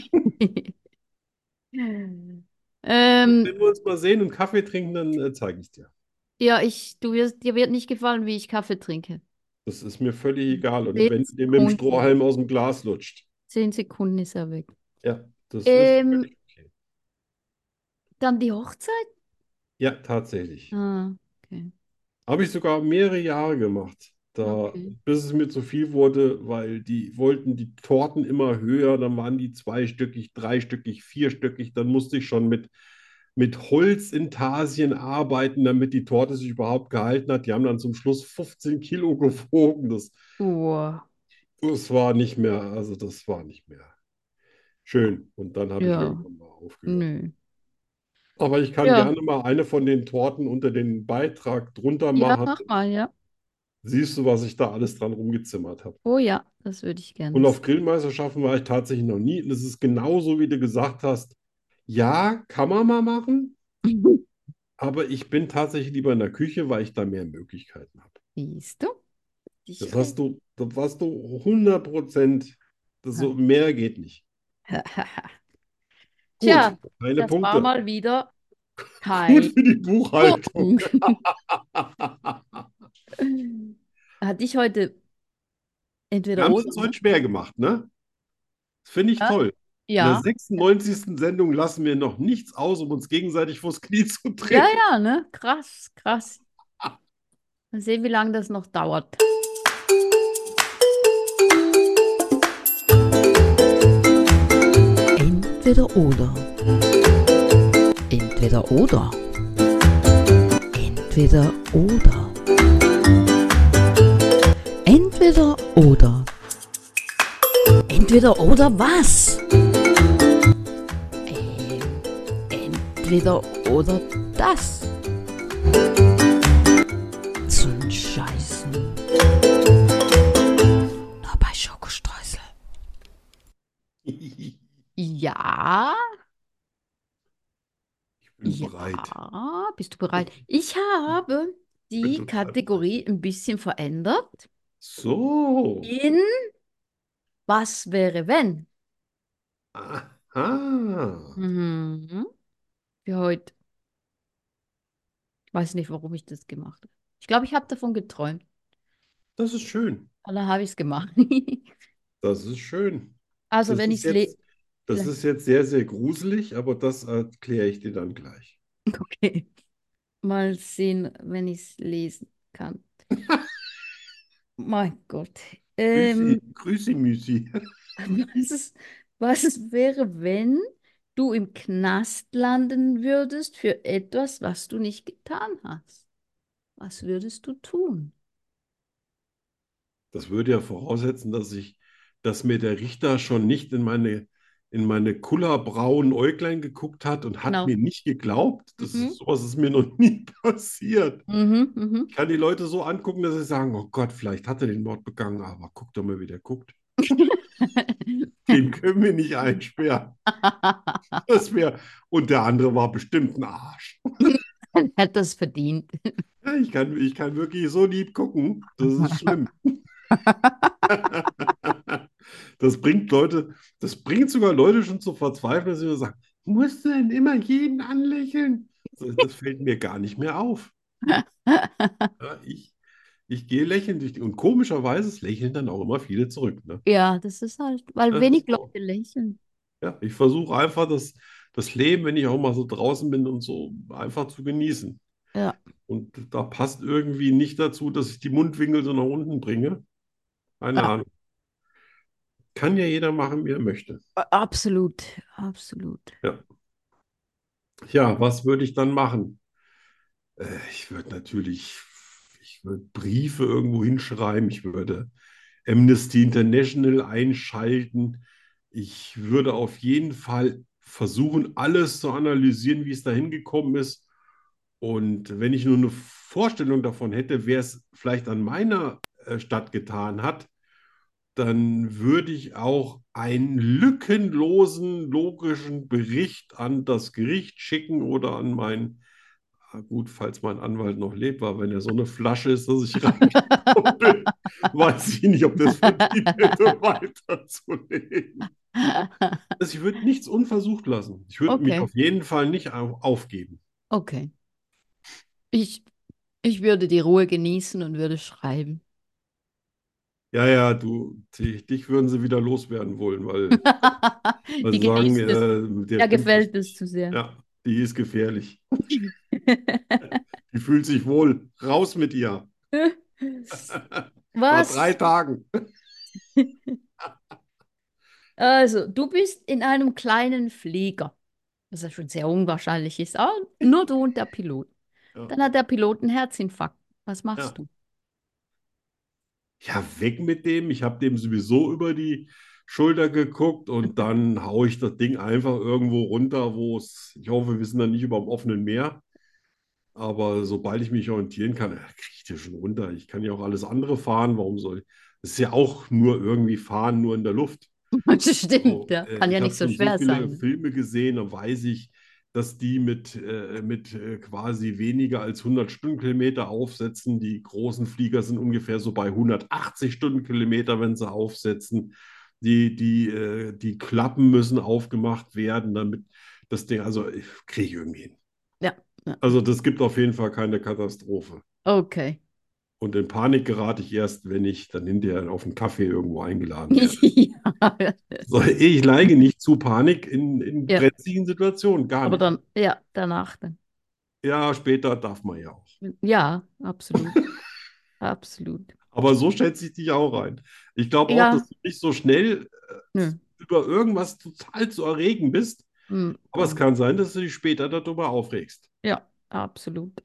Ähm, Wenn wir uns mal sehen und Kaffee trinken, dann äh, zeige ich dir. ja, ich, du wirst, dir wird nicht gefallen, wie ich Kaffee trinke. Das ist mir völlig egal. Und Zehn wenn dir mit dem Sekunden. Strohhalm aus dem Glas lutscht, Zehn Sekunden ist er weg. ja, das ist Ähm, völlig okay. dann die Hochzeit? Ja, tatsächlich. Ah, okay. Habe ich sogar mehrere Jahre gemacht, da, Okay. bis es mir zu viel wurde, weil die wollten die Torten immer höher, dann waren die zweistöckig, dreistöckig, vierstöckig, dann musste ich schon mit, mit Holzintarsien arbeiten, damit die Torte sich überhaupt gehalten hat. Die haben dann zum Schluss fünfzehn Kilo gewogen. Das, Oh, das war nicht mehr, also das war nicht mehr schön. Und dann habe ich ja. irgendwann mal aufgehört. Nö. Aber ich kann Ja. gerne mal eine von den Torten unter den Beitrag drunter Ja, machen. mach mal, ja. Siehst du, was ich da alles dran rumgezimmert habe. Oh ja, das würde ich gerne Und auf sehen. Grillmeisterschaften war ich tatsächlich noch nie. Und es ist genauso, wie du gesagt hast. Ja, kann man mal machen, aber ich bin tatsächlich lieber in der Küche, weil ich da mehr Möglichkeiten habe. Siehst du? Ich Das rede. hast du, das hast du hundert Prozent. Das so, mehr geht nicht. Tja, Gut, keine das war Punkte. mal wieder Gut kein für die Buchhaltung. Punkt. Hatte ich heute Wir entweder haben es oder, uns ne? heute schwer gemacht, ne? Das finde ich Ja, toll. In der ja, sechsundneunzigsten Sendung lassen wir noch nichts aus, um uns gegenseitig vors Knie zu ja, treten. ja, ne? Krass, krass. Mal sehen, wie lange das noch dauert. Entweder oder. Entweder oder. Entweder oder. Entweder oder. Entweder oder was? Ähm, entweder oder das. Zum Scheißen. Nur bei Schokostreusel. Ich Ja, bin bereit. ja, bist du bereit? Ich habe Ich bin die total bereit. Kategorie ein bisschen verändert So. in Was wäre wenn? Aha. Mhm. Für heute. Weiß nicht, warum ich das gemacht habe. Ich glaube, ich habe davon geträumt. Das ist schön. Und dann habe ich es gemacht. Das ist schön. Also, Das wenn ich ist es lese. jetzt, das ist jetzt sehr, sehr gruselig, aber das erkläre ich dir dann gleich. Okay. Mal sehen, wenn ich es lesen kann. Mein Gott. Grüßi, Ähm, Grüßi, Müsi. Was ist, was es wäre, wenn du im Knast landen würdest für etwas, was du nicht getan hast? Was würdest du tun? Das würde ja voraussetzen, dass ich, dass mir der Richter schon nicht in meine, in meine kullerbraunen Äuglein geguckt hat und hat Genau. mir nicht geglaubt. Das ist, Mhm. sowas ist mir noch nie passiert. Mhm, mhm. Ich kann die Leute so angucken, dass sie sagen, oh Gott, vielleicht hat er den Mord begangen, aber guck doch mal, wie der guckt. Den können wir nicht einsperren. Das wäre, und der andere war bestimmt ein Arsch. Er hat das verdient. Ja, Ich kann, ich kann wirklich so lieb gucken, das ist schlimm. Das bringt Leute, das bringt sogar Leute schon zu verzweifeln, dass sie sagen, musst du denn immer jeden anlächeln? Das, das fällt mir gar nicht mehr auf. Ja, ich, ich gehe lächeln durch die, und komischerweise lächeln dann auch immer viele zurück. Ne? Ja, das ist halt, weil Das wenig ist so. Leute lächeln. Ja, ich versuche einfach das, das Leben, wenn ich auch mal so draußen bin und so, einfach zu genießen. Ja, Und da passt irgendwie nicht dazu, dass ich die Mundwinkel so nach unten bringe. Keine ja, Ahnung. Kann ja jeder machen, wie er möchte. absolut, absolut. Ja. Ja, was würde ich dann machen? Äh, ich würde natürlich, ich würde Briefe irgendwo hinschreiben. Ich würde Amnesty International einschalten. Ich würde auf jeden Fall versuchen, alles zu analysieren, wie es dahin gekommen ist. Und wenn ich nur eine Vorstellung davon hätte, wer es vielleicht an meiner äh, Stadt getan hat, dann würde ich auch einen lückenlosen, logischen Bericht an das Gericht schicken oder an meinen, ah, gut, falls mein Anwalt noch lebt, weil wenn er so eine Flasche ist, dass ich reingekommen bin, weiß ich nicht, ob das verdient hätte, weiterzuleben. Also ich würde nichts unversucht lassen. Ich würde mich Okay, auf jeden Fall nicht au- aufgeben. okay. Ich, ich würde die Ruhe genießen und würde schreiben. Ja, ja, du, dich, dich würden sie wieder loswerden wollen, weil, weil Die sie sagen, genießt es. äh, der Er stimmt was gefällt es nicht. zu sehr. Ja, die ist gefährlich. Die fühlt sich wohl. Raus mit ihr. Nach drei Was? Tagen. Also, du bist in einem kleinen Flieger, was ja schon sehr unwahrscheinlich ist, aber nur du und der Pilot. Ja, Dann hat der Pilot einen Herzinfarkt. Was machst ja. du? Ja, weg mit dem. Ich habe dem sowieso über die Schulter geguckt und dann haue ich das Ding einfach irgendwo runter, wo es, ich hoffe, wir sind dann nicht über dem offenen Meer. Aber sobald ich mich orientieren kann, kriege ich die schon runter. Ich kann ja auch alles andere fahren. Warum soll ich? Das ist ja auch nur irgendwie fahren, nur in der Luft. Das stimmt, So, ja. äh, Kann ja ich nicht habe so schon so schwer viele sein. Filme gesehen, da weiß ich, dass die mit, äh, mit äh, quasi weniger als hundert Stundenkilometer aufsetzen. Die großen Flieger sind ungefähr so bei hundertachtzig Stundenkilometer, wenn sie aufsetzen. Die, die, äh, die Klappen müssen aufgemacht werden, damit das Ding, also kriege ich irgendwie hin. Ja, ja. Also das gibt auf jeden Fall keine Katastrophe. Okay. Und in Panik gerate ich erst, wenn ich dann hinterher auf einen Kaffee irgendwo eingeladen werde. Ja. So, ich neige nicht zu Panik in, in Ja, brenzligen Situationen, gar aber nicht. dann, ja, danach dann. Ja, später darf man ja auch. Ja, absolut. Absolut. Aber so schätze ich dich auch ein. Ich glaube auch, dass Ja, du nicht so schnell äh, nö. über irgendwas total zu erregen bist. Hm, Aber es gar kann sein, dass du dich später darüber aufregst. Ja, absolut.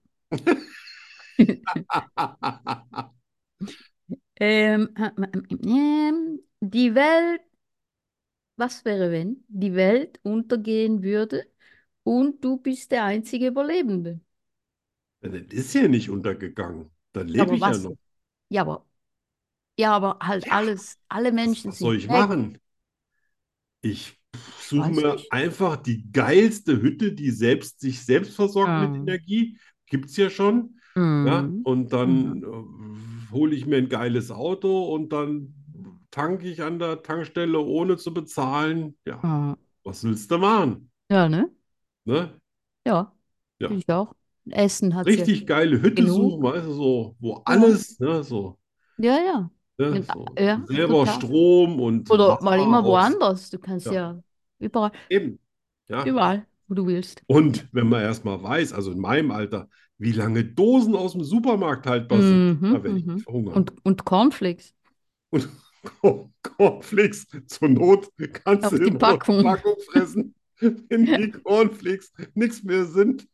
Ähm, ähm, die Welt, was wäre, wenn die Welt untergehen würde und du bist der einzige Überlebende? Ja, das ist ja nicht untergegangen. Dann Ja, lebe aber ich ja was? noch. Ja, aber, ja, aber halt Ja, alles, alle was, Menschen was soll sind ich weg. machen? Ich Ich suche weiß mir nicht. einfach die geilste Hütte, die selbst, sich selbst versorgt mit Hm. Energie. Gibt es ja schon. Ja, Hm. und dann Mhm. äh, hole ich mir ein geiles Auto und dann tanke ich an der Tankstelle, ohne zu bezahlen. Ja, Ah. was willst du machen? Ja, ne? Ne? Ja, Ja, ich auch. Essen hat ja richtig geile Hütte suchen, genug. weißt du, so, wo Ja, alles, ne, so, ja, ja. ne, Ja, so ja, selber total. Strom und Oder Wasser mal immer aus. woanders. Du kannst Ja, ja überall, eben. Ja. überall, wo du willst. Und wenn man erstmal weiß, also in meinem Alter, wie lange Dosen aus dem Supermarkt haltbar sind, Mhm, da werde ich nicht mhm. verhungern. Und, und Cornflakes. Und Cornflakes, zur Not kannst Auf du die immer noch Packung. Packung fressen, wenn die Cornflakes nichts mehr sind.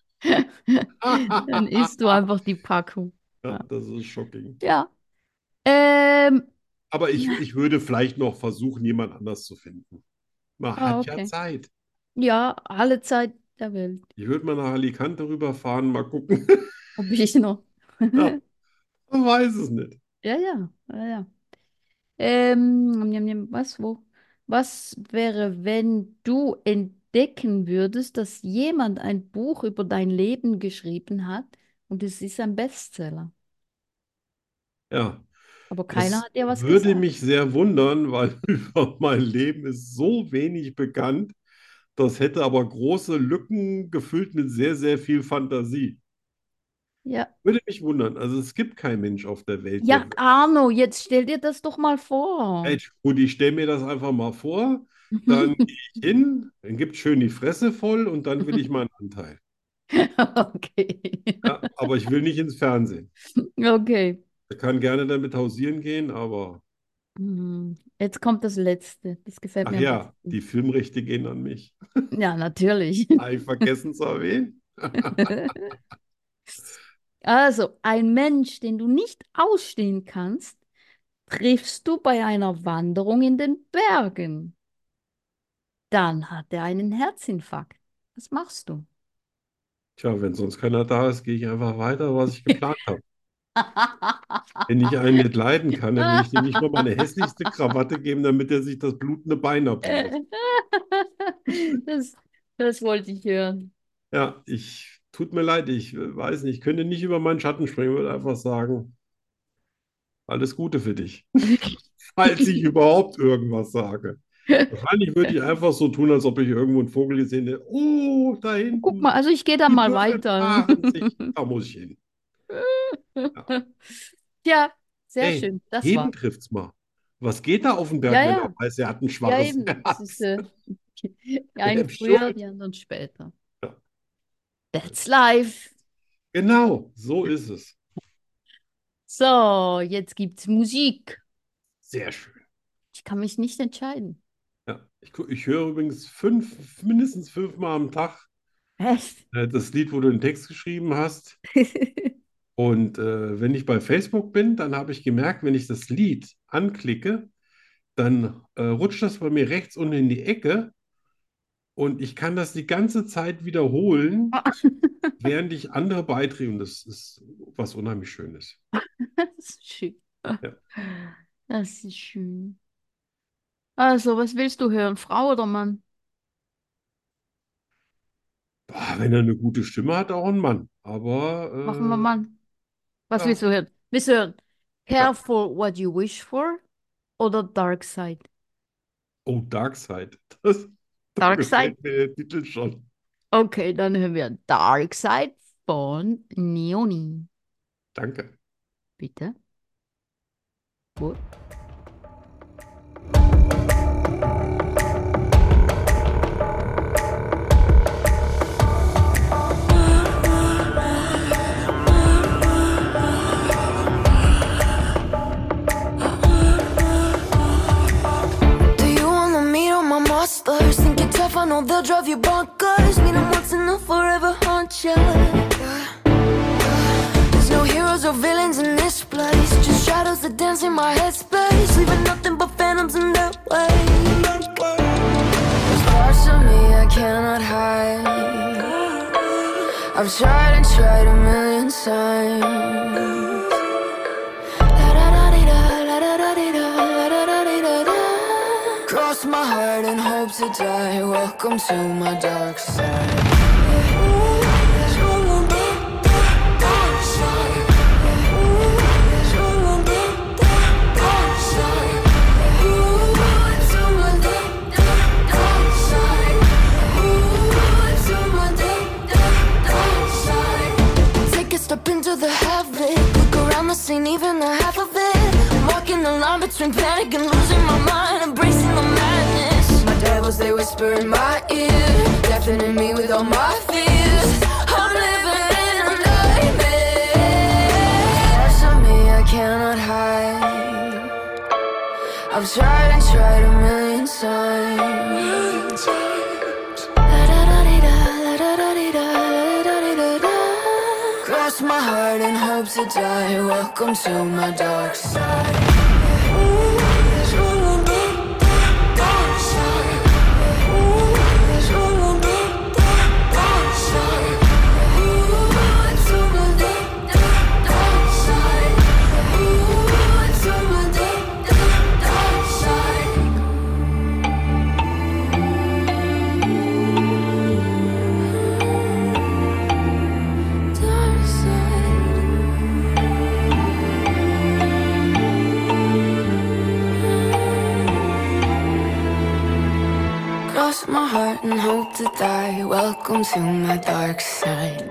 Dann isst du einfach die Packung. Ja, Ja. das ist shocking. Ja. Ähm, Aber ich, ich würde vielleicht noch versuchen, jemand anders zu finden. Man ah, hat ja okay. Zeit. Ja, alle Zeit der Welt. Ich würde mal nach Alicante rüberfahren, mal gucken. Ob ich noch. Ja, man weiß es nicht. Ja, ja, ja, ja. Ähm, njam, njam, njam, was, wo? Was wäre, wenn du entdecken würdest, dass jemand ein Buch über dein Leben geschrieben hat und es ist ein Bestseller? Ja, Aber keiner das hat dir was würde gesagt. mich sehr wundern, weil über mein Leben ist so wenig bekannt. Das hätte aber große Lücken gefüllt mit sehr, sehr viel Fantasie. Ja. Würde mich wundern. Also es gibt keinen Mensch auf der Welt, der... Ja, Arno, jetzt stell dir das doch mal vor. Hey, gut, ich stelle mir das einfach mal vor, dann gehe ich hin, dann gibt schön die Fresse voll und dann will ich meinen Anteil. Okay. Ja, aber ich will nicht ins Fernsehen. Okay. Er kann gerne damit hausieren gehen, aber Hm, Jetzt kommt das Letzte. Das gefällt ach mir am ja, besten. die Filmrechte gehen an mich. Ja, natürlich. Habe ich vergessen zu erwähnen. Also, ein Mensch, den du nicht ausstehen kannst, triffst du bei einer Wanderung in den Bergen. Dann hat er einen Herzinfarkt. Was machst du? Tja, wenn sonst keiner da ist, gehe ich einfach weiter, was ich geplant habe. Wenn ich einen nicht leiden kann, dann will ich dem nicht mal meine hässlichste Krawatte geben, damit er sich das blutende Bein abbläst. Das, das wollte ich hören. Ja, ich, tut mir leid, ich weiß nicht, ich könnte nicht über meinen Schatten springen, würde einfach sagen, alles Gute für dich. Falls ich überhaupt irgendwas sage. Wahrscheinlich würde ich einfach so tun, als ob ich irgendwo einen Vogel gesehen hätte. Oh, da Guck hinten, mal, also ich gehe da die mal Birnen weiter. paaren sich. Da muss ich hin. Ja. Ja, sehr Ey, schön. Das jeden war. trifft's mal. Was geht da auf dem Berg, Ja, wenn er ja, weiß, er hat ein ja schwaches eben. Das ist, Herz? äh, die einen Selbst früher, schuld. die anderen später. Ja, That's life. genau, so ist es. So, jetzt gibt's Musik. Sehr schön. Ich kann mich nicht entscheiden. Ja, ich, gu- ich höre übrigens fünf, mindestens fünfmal am Tag Echt? äh, das Lied, wo du den Text geschrieben hast. Und äh, wenn ich bei Facebook bin, dann habe ich gemerkt, wenn ich das Lied anklicke, dann äh, rutscht das bei mir rechts unten in die Ecke und ich kann das die ganze Zeit wiederholen, während ich andere Beiträge, und das ist was unheimlich Schönes. Das ist schön. Ja. Das ist schön. Also, was willst du hören, Frau oder Mann? Boah, wenn er eine gute Stimme hat, auch ein Mann. Machen wir Aber Mann. Was äh, willst ja, du hören? Willst du hören ja. Careful What You Wish For oder Dark Side? Oh, Dark Side. Das, da Dark Side? gefällt mir der Titel schon. Okay, dann hören wir Dark Side von Neoni. Danke. Bitte. Gut. Do you wanna meet all my monsters? Think you're tough, I know they'll drive you bonkers. Meet them once and they'll forever haunt you. There's no heroes or villains in this place, just shadows that dance in my headspace, leaving nothing but phantoms in their way. There's parts of me I cannot hide. I've tried and tried a million times. Cross my heart and hope to die. Welcome to my dark side. Take a step into the havoc. Look around the scene, even the half of it. I'm walking the line between panic and losing my mind, embracing the madness. My devils, they whisper in my ear, deafening me with all my fears. I'm living in a nightmare. Parts of me I cannot hide. I've tried and tried a million times. Cross my heart and hope to die. Welcome to my dark side. Cross my heart and hope to die. Welcome to my dark side.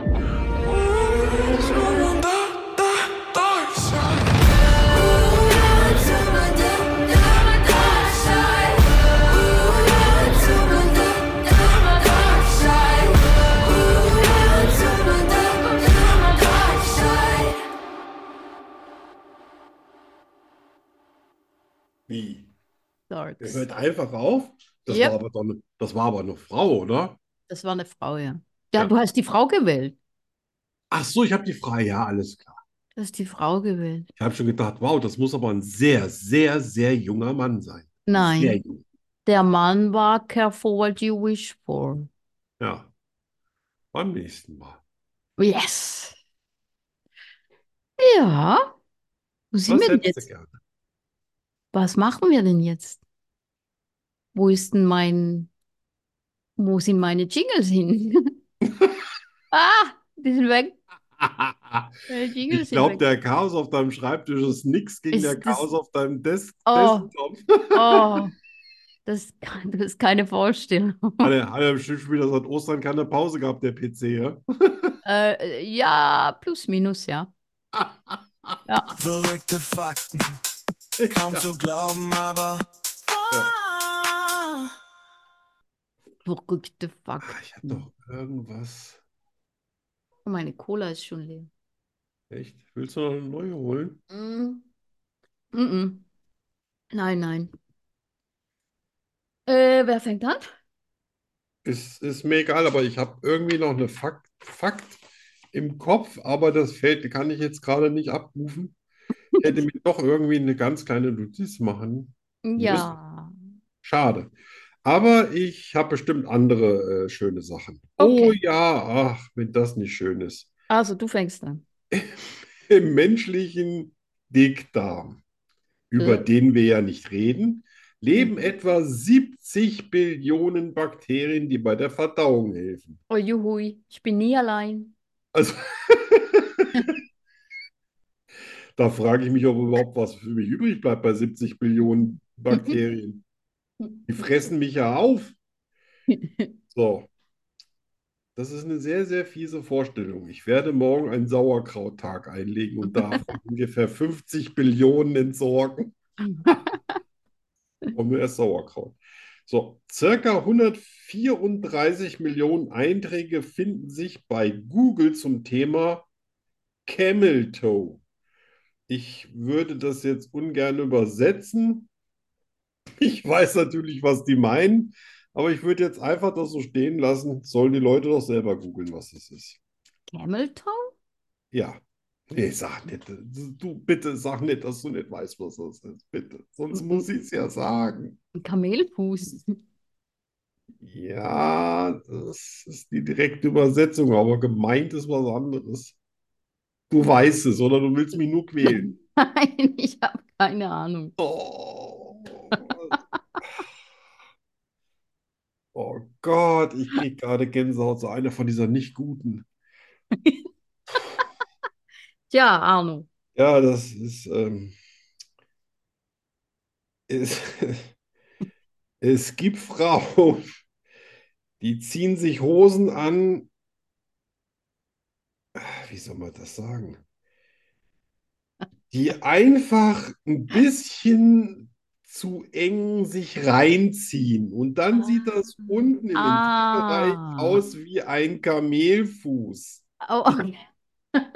Wie? Dark Der Side. hört einfach auf? Das Yep. war aber doch eine, das war aber eine Frau, oder? Das war eine Frau, ja. Ja, Ja. du hast die Frau gewählt. Ach so, ich habe die Frage. Ja, alles klar. Du hast die Frau gewählt. Ich habe schon gedacht, wow, das muss aber ein sehr, sehr, sehr junger Mann sein. Sehr Nein, jung. der Mann war careful what you wish for. Ja, beim nächsten Mal. Yes. Ja, wo sind Was wir denn hättest du jetzt? gerne? Was machen wir denn jetzt? Wo ist denn mein, wo sind meine Jingles hin? Ah, die sind weg. Meine Jingles Ich sind glaube, weg. der Chaos auf deinem Schreibtisch ist nichts gegen der Ist das, Chaos auf deinem Des oh, Desktop. oh, das, das ist keine Vorstellung. Hat er, hat er bestimmt schon wieder seit Ostern keine Pause gehabt, der P C, ja? Äh, ja, plus minus, ja. Ja. Verrückte Fakten, kaum zu glauben, aber ah, Verrückte Ah, ich habe Fakten. doch irgendwas. Oh, meine Cola ist schon leer. Echt? Willst du noch eine neue holen? Mm. Mm-mm. Nein, nein. Äh, wer fängt an? Ist, ist mir egal, aber ich habe irgendwie noch eine Fakt, Fakt im Kopf, aber das fällt, kann ich jetzt gerade nicht abrufen. Ich hätte mir doch irgendwie eine ganz kleine Notiz machen müssen. Ja. Schade. Aber ich habe bestimmt andere äh, schöne Sachen. Oh Okay. ja, ach, wenn das nicht schön ist. Also, du fängst an. Im menschlichen Dickdarm, über Äh, den wir ja nicht reden, leben mhm. etwa siebzig Billionen Bakterien, die bei der Verdauung helfen. Oh, juhui. Ich bin nie allein. Also, da frage ich mich, ob überhaupt was für mich übrig bleibt bei siebzig Billionen Bakterien. Die fressen mich ja auf. So, das ist eine sehr, sehr fiese Vorstellung. Ich werde morgen einen Sauerkrauttag einlegen und davon ungefähr fünfzig Billionen entsorgen. Und nur erst Sauerkraut. So, circa hundertvierunddreißig Millionen Einträge finden sich bei Google zum Thema Camel Toe. Ich würde das jetzt ungern übersetzen. Ich weiß natürlich, was die meinen, aber ich würde jetzt einfach das so stehen lassen. Sollen die Leute doch selber googeln, was das ist. Camel Toe? Ja. Nee, sag nicht. Du bitte sag nicht, dass du nicht weißt, was das ist. Bitte. Sonst muss ich es ja sagen. Ein Kamelfuß. Ja, das ist die direkte Übersetzung, aber gemeint ist was anderes. Du weißt es, oder du willst mich nur quälen. Nein, ich habe keine Ahnung. Oh, oh Gott, ich kriege gerade Gänsehaut, so eine von dieser nicht guten. Tja, Arno. Ja, das ist, ähm, es, es gibt Frauen, die ziehen sich Hosen an. Wie soll man das sagen? Die einfach ein bisschen zu eng sich reinziehen. Und dann sieht das unten im Intimbereich Ah. aus wie ein Kamelfuß. Oh, okay.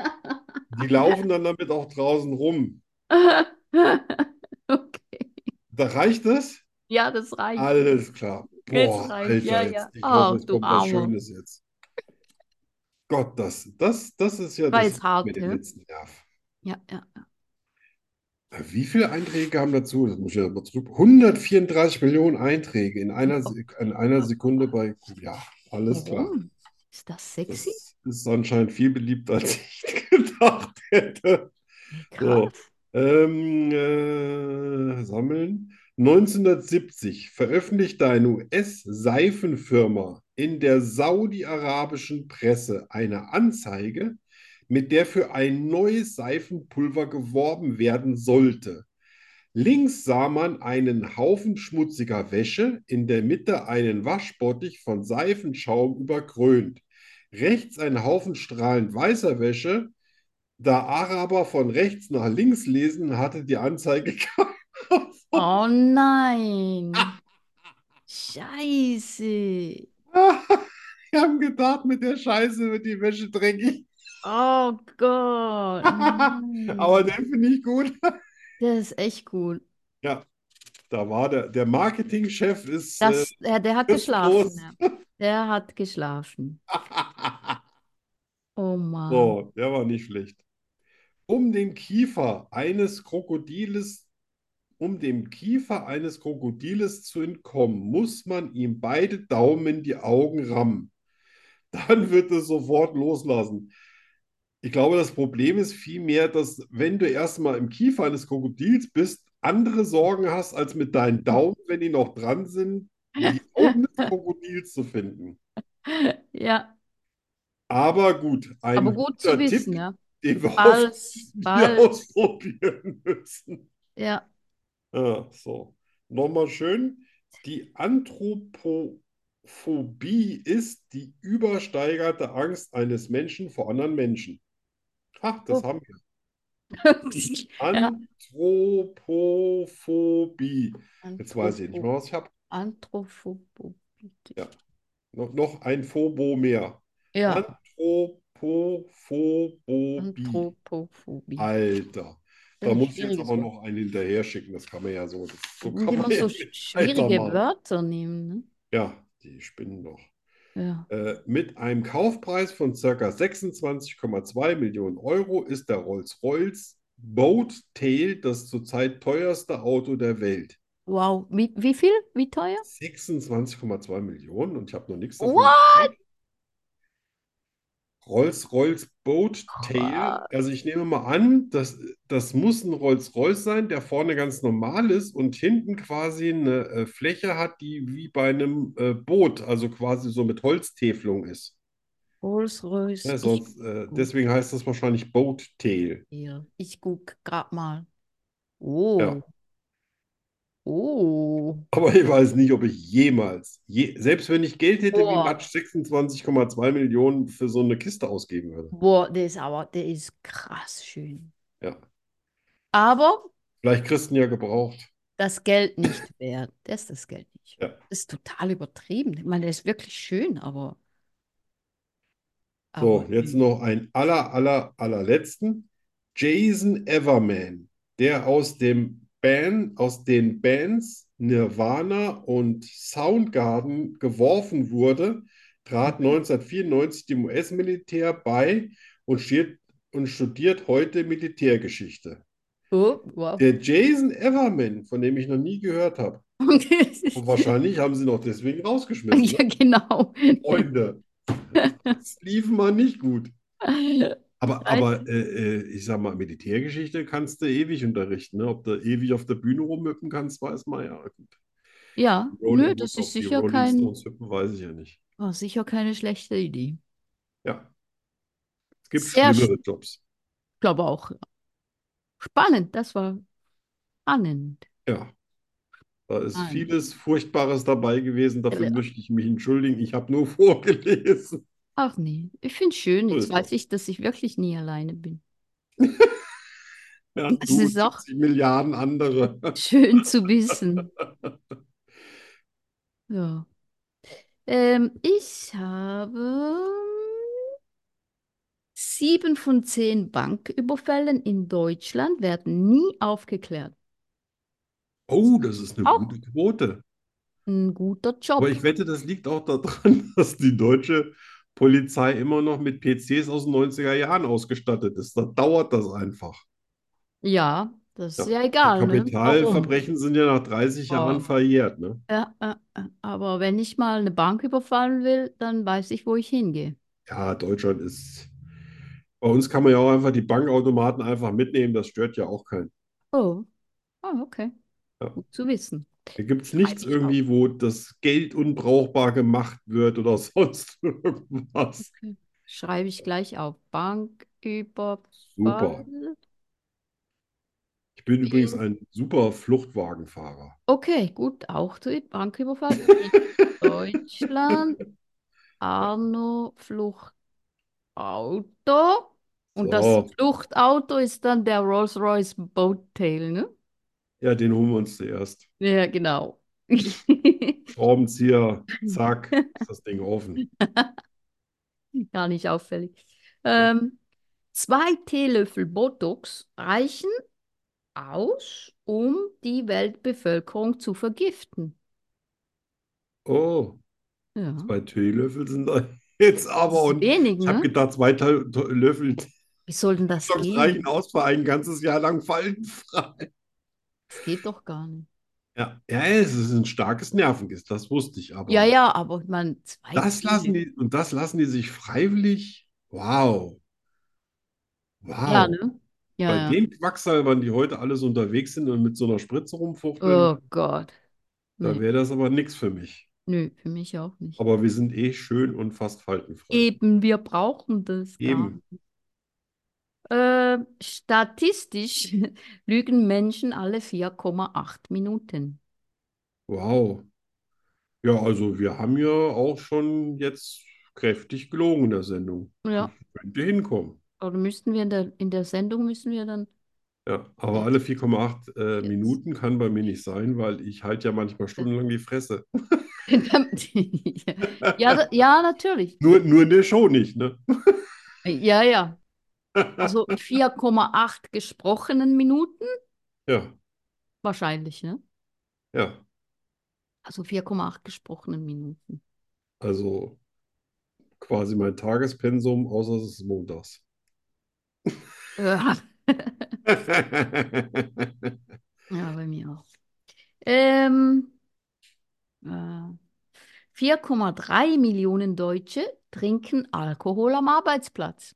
Die laufen dann damit auch draußen rum. Okay. Da reicht es? Ja, das reicht. Alles klar. Das Boah, reicht. Ja, Alter, ja. jetzt, ich hoffe, Ach, es du kommt was Armer. Schönes jetzt. Gott, das, das, das ist ja, War das jetzt zieht mir hart, den ja? letzten Nerv. Ja, ja, ja. Wie viele Einträge haben dazu? Das muss ich ja mal zurück. hundertvierunddreißig Millionen Einträge in einer, Sek- in einer Sekunde bei. Ja, alles klar. Warum? Ist das sexy? Das ist anscheinend viel beliebter, als ich gedacht hätte. Hey, So, krass. ähm, äh, sammeln. neunzehnhundertsiebzig veröffentlichte eine U S-Seifenfirma in der saudi-arabischen Presse eine Anzeige, mit der für ein neues Seifenpulver geworben werden sollte. Links sah man einen Haufen schmutziger Wäsche, in der Mitte einen Waschbottich von Seifenschaum überkrönt. Rechts ein Haufen strahlend weißer Wäsche. Da Araber von rechts nach links lesen, hatte die Anzeige keine Erfolg. Oh nein. Scheiße. Wir haben gedacht, mit der Scheiße wird die Wäsche dreckig. Oh Gott. Aber Nein. den finde ich gut. Das ist echt gut. Ja, da war der, der Marketingchef ist äh, Das, der, der hat geschlafen. fristlos. Ja. Der hat geschlafen. Oh Mann. So, der war nicht schlecht. Um den Kiefer eines Krokodiles, um dem Kiefer eines Krokodiles zu entkommen, muss man ihm beide Daumen in die Augen rammen. Dann wird es sofort loslassen. Ich glaube, das Problem ist vielmehr, dass wenn du erstmal im Kiefer eines Krokodils bist, andere Sorgen hast, als mit deinen Daumen, wenn die noch dran sind, die Augen des Krokodils zu finden. Ja, Aber gut, aber ein gut zu guter wissen, Tipp, ja. den wir hoffentlich Falls, nie falls, ausprobieren müssen. ja. Ah, so, nochmal schön. Die Anthropophobie ist die übersteigerte Angst eines Menschen vor anderen Menschen. Ha, das Oh. haben wir. Ja. Anthropophobie. Jetzt weiß ich nicht Anthropo mehr, was ich habe. Anthropophobie. Ja, noch, noch ein Phobo mehr. Ja, Anthropophobie. Anthropophobie. Alter, Das da ist ein muss ich jetzt schwieriges aber Wort. noch einen hinterher schicken. Das kann man ja so, das, so Und kann man immer ja so sch- nicht schwierige weitermachen. Wörter nehmen, ne? Ja, die spinnen doch. Ja. Äh, mit einem Kaufpreis von ca. sechsundzwanzig Komma zwei Millionen Euro ist der Rolls-Royce Boat Tail das zurzeit teuerste Auto der Welt. Wow. Wie, wie viel? Wie teuer? sechsundzwanzig Komma zwei Millionen und ich habe noch nichts davon What? gehört. Rolls-Royce Boat Tail, Krass. also ich nehme mal an, das, das muss ein Rolls-Royce sein, der vorne ganz normal ist und hinten quasi eine äh, Fläche hat, die wie bei einem äh, Boot, also quasi so mit Holztäfelung ist. Rolls-Royce. Ja, Ich sonst, äh, guck deswegen heißt das wahrscheinlich Boat Tail. hier. Ich guck grad mal. Ja, Oh. Oh. aber ich weiß nicht, ob ich jemals, je, selbst wenn ich Geld hätte wie Boah. Matsch, sechsundzwanzig Komma zwei Millionen für so eine Kiste ausgeben würde. Boah, der ist aber, der ist krass schön. Ja, Aber vielleicht kriegst du ihn ja gebraucht. das Geld nicht wert. Der ist das Geld nicht wert. Ja. Das ist total übertrieben. Ich meine, der ist wirklich schön, aber, So, aber jetzt noch ein aller, aller, allerletzten. Jason Everman, der aus dem Band, aus den Bands Nirvana und Soundgarden geworfen wurde, trat neunzehnhundertvierundneunzig dem U S-Militär bei und studiert, und studiert heute Militärgeschichte. oh, wow. Der Jason Everman, von dem ich noch nie gehört habe. Und wahrscheinlich haben sie noch deswegen rausgeschmissen. Ja, Ne? genau. Freunde, das lief mal nicht gut. Aber, aber äh, äh, ich sag mal, Militärgeschichte kannst du ewig unterrichten. Ne? Ob du ewig auf der Bühne rumhüpfen kannst, weiß man ja. Gut. Ja, nö, Rolling, gut, das ist ob die sicher Rolling kein, Stones hüpfen, weiß ich ja nicht. war sicher keine schlechte Idee. Ja, es gibt Sehr, sch- schlimmere Jobs. glaube auch. Spannend, das war spannend. Ja, da ist Spannend. vieles Furchtbares dabei gewesen. Dafür Äh, möchte ich mich entschuldigen. Ich habe nur vorgelesen. Ach nee, ich finde es schön. So Jetzt ist weiß das. ich, dass ich wirklich nie alleine bin. Ja, Das du ist und auch siebzig Milliarden andere. schön zu wissen. Ja. Ähm, ich habe sieben von zehn Banküberfällen in Deutschland werden nie aufgeklärt. Oh, das ist eine Auch gute Quote. ein guter Aber Job. ich wette, das liegt auch daran, dass die deutsche Polizei immer noch mit P Cs aus den neunziger Jahren ausgestattet ist. Da dauert das einfach. Ja, das ist Ja. ja Die egal, ne? Warum? Kapitalverbrechen sind ja nach dreißig Jahren Oh. verjährt, ne? Ja, äh, äh, aber wenn ich mal eine Bank überfallen will, dann weiß ich, wo ich hingehe. Ja, Deutschland ist. Bei uns kann man ja auch einfach die Bankautomaten einfach mitnehmen, das stört ja auch keinen. Oh, ah, okay. Ja. Gut zu wissen. Da gibt es Schreibe nichts ich auf. irgendwie, wo das Geld unbrauchbar gemacht wird oder sonst irgendwas. Okay. Schreibe ich gleich auf. Banküberfall. Super. Ich bin übrigens in- ein super Fluchtwagenfahrer. Okay, gut. Auch zu Banküberfall in Deutschland. Arno Fluchtauto. Und das So, Fluchtauto ist dann der Rolls-Royce Boattail, ne? ja, den holen wir uns zuerst. Ja, genau. Schraubenzieher, zack, ist das Ding offen. Gar nicht auffällig. Ähm, zwei Teelöffel Botox reichen aus, um die Weltbevölkerung zu vergiften. Oh, Ja. zwei Teelöffel sind da jetzt Das aber ist und wenig, ich habe ne? gedacht, zwei Te Te- Löffel Wie soll denn das Detox reichen gehen? aus für ein ganzes Jahr lang faltenfrei. Das geht doch gar nicht. Ja, ja, es ist ein starkes Nervengift, das wusste ich, Ja, aber ja, aber man, zwei das lassen Teelöffel. die und das lassen die sich freiwillig. Wow, Ja, wow. ne? Ja, Bei ja. den Quacksalbern, die heute alles unterwegs sind und mit so einer Spritze rumfuchteln, Oh Gott. da Nee. wäre das aber nichts für mich. Nö, für mich auch nicht. Aber wir sind eh schön und fast faltenfrei. Eben, wir brauchen das gar Eben. nicht. Äh, statistisch lügen Menschen alle vier Komma acht Minuten. Wow. Ja, also wir haben ja auch schon jetzt kräftig gelogen in der Sendung. Ja, Ich könnte hinkommen. oder müssten wir in der, in der Sendung müssen wir dann Ja, aber alle jetzt, vier Komma acht äh, jetzt, Minuten kann bei mir nicht sein, weil ich halte ja manchmal stundenlang die Fresse. ja, da- ja, natürlich. Nur, nur in der Show nicht, ne? Ja, ja. Also vier Komma acht gesprochenen Minuten Ja, wahrscheinlich, ne? ja. Also vier Komma acht gesprochenen Minuten. Also quasi mein Tagespensum, außer es ist montags. Ja, ja, bei mir auch. Ähm, äh, vier Komma drei Millionen Deutsche trinken Alkohol am Arbeitsplatz.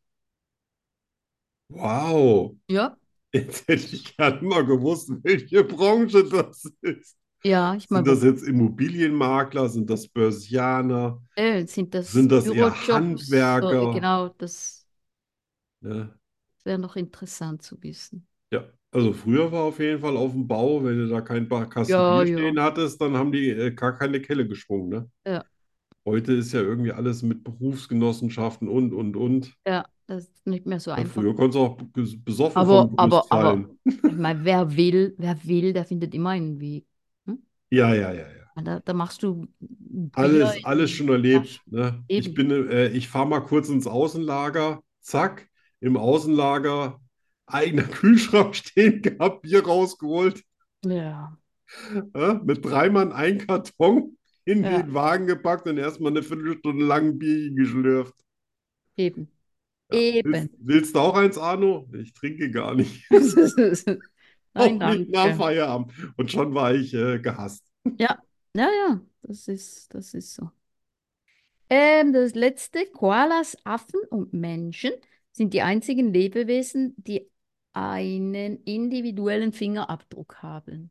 Wow. Ja, Jetzt hätte ich gerne mal gewusst, welche Branche das ist. ja, ich Sind meine, das wo jetzt Immobilienmakler? Sind das Börsianer? äh, sind das Sind das eher Bürojobs? So, äh, Handwerker? genau, das Ne? wäre noch interessant zu wissen. Ja, also früher war auf jeden Fall auf dem Bau, wenn du da keinen Ba- Kasten Ja, Bier ja, stehen hattest, dann haben die äh, gar keine Kelle geschwungen. Ne? ja, Heute ist ja irgendwie alles mit Berufsgenossenschaften und, und, und. ja, das ist nicht mehr so Ja, einfach. früher konntest du auch ges- besoffen vom Aber, Gerüst aber, aber, fallen. ich meine, wer will, wer will, der findet immer einen Weg. Hm? Ja, ja, ja, ja. Da, da machst du ein Bier Alles, alles in schon erlebt. Flaschen. Ne? Ich Eben. bin, äh, ich fahre mal kurz ins Außenlager, zack, im Außenlager eigener Kühlschrank stehen gehabt, Bier rausgeholt, Ja, äh, mit drei Mann ein Karton in ja, den Wagen gepackt und erstmal eine Viertelstunde lang ein Bier geschlürft. eben. Ja. Willst, Eben. willst du auch eins, Arno? Ich trinke gar nicht. Nein, Auch nicht nach danke. Feierabend. Und schon war ich äh, gehasst. Ja, ja, ja, das ist, das ist so. Ähm, das letzte, Koalas, Affen und Menschen sind die einzigen Lebewesen, die einen individuellen Fingerabdruck haben.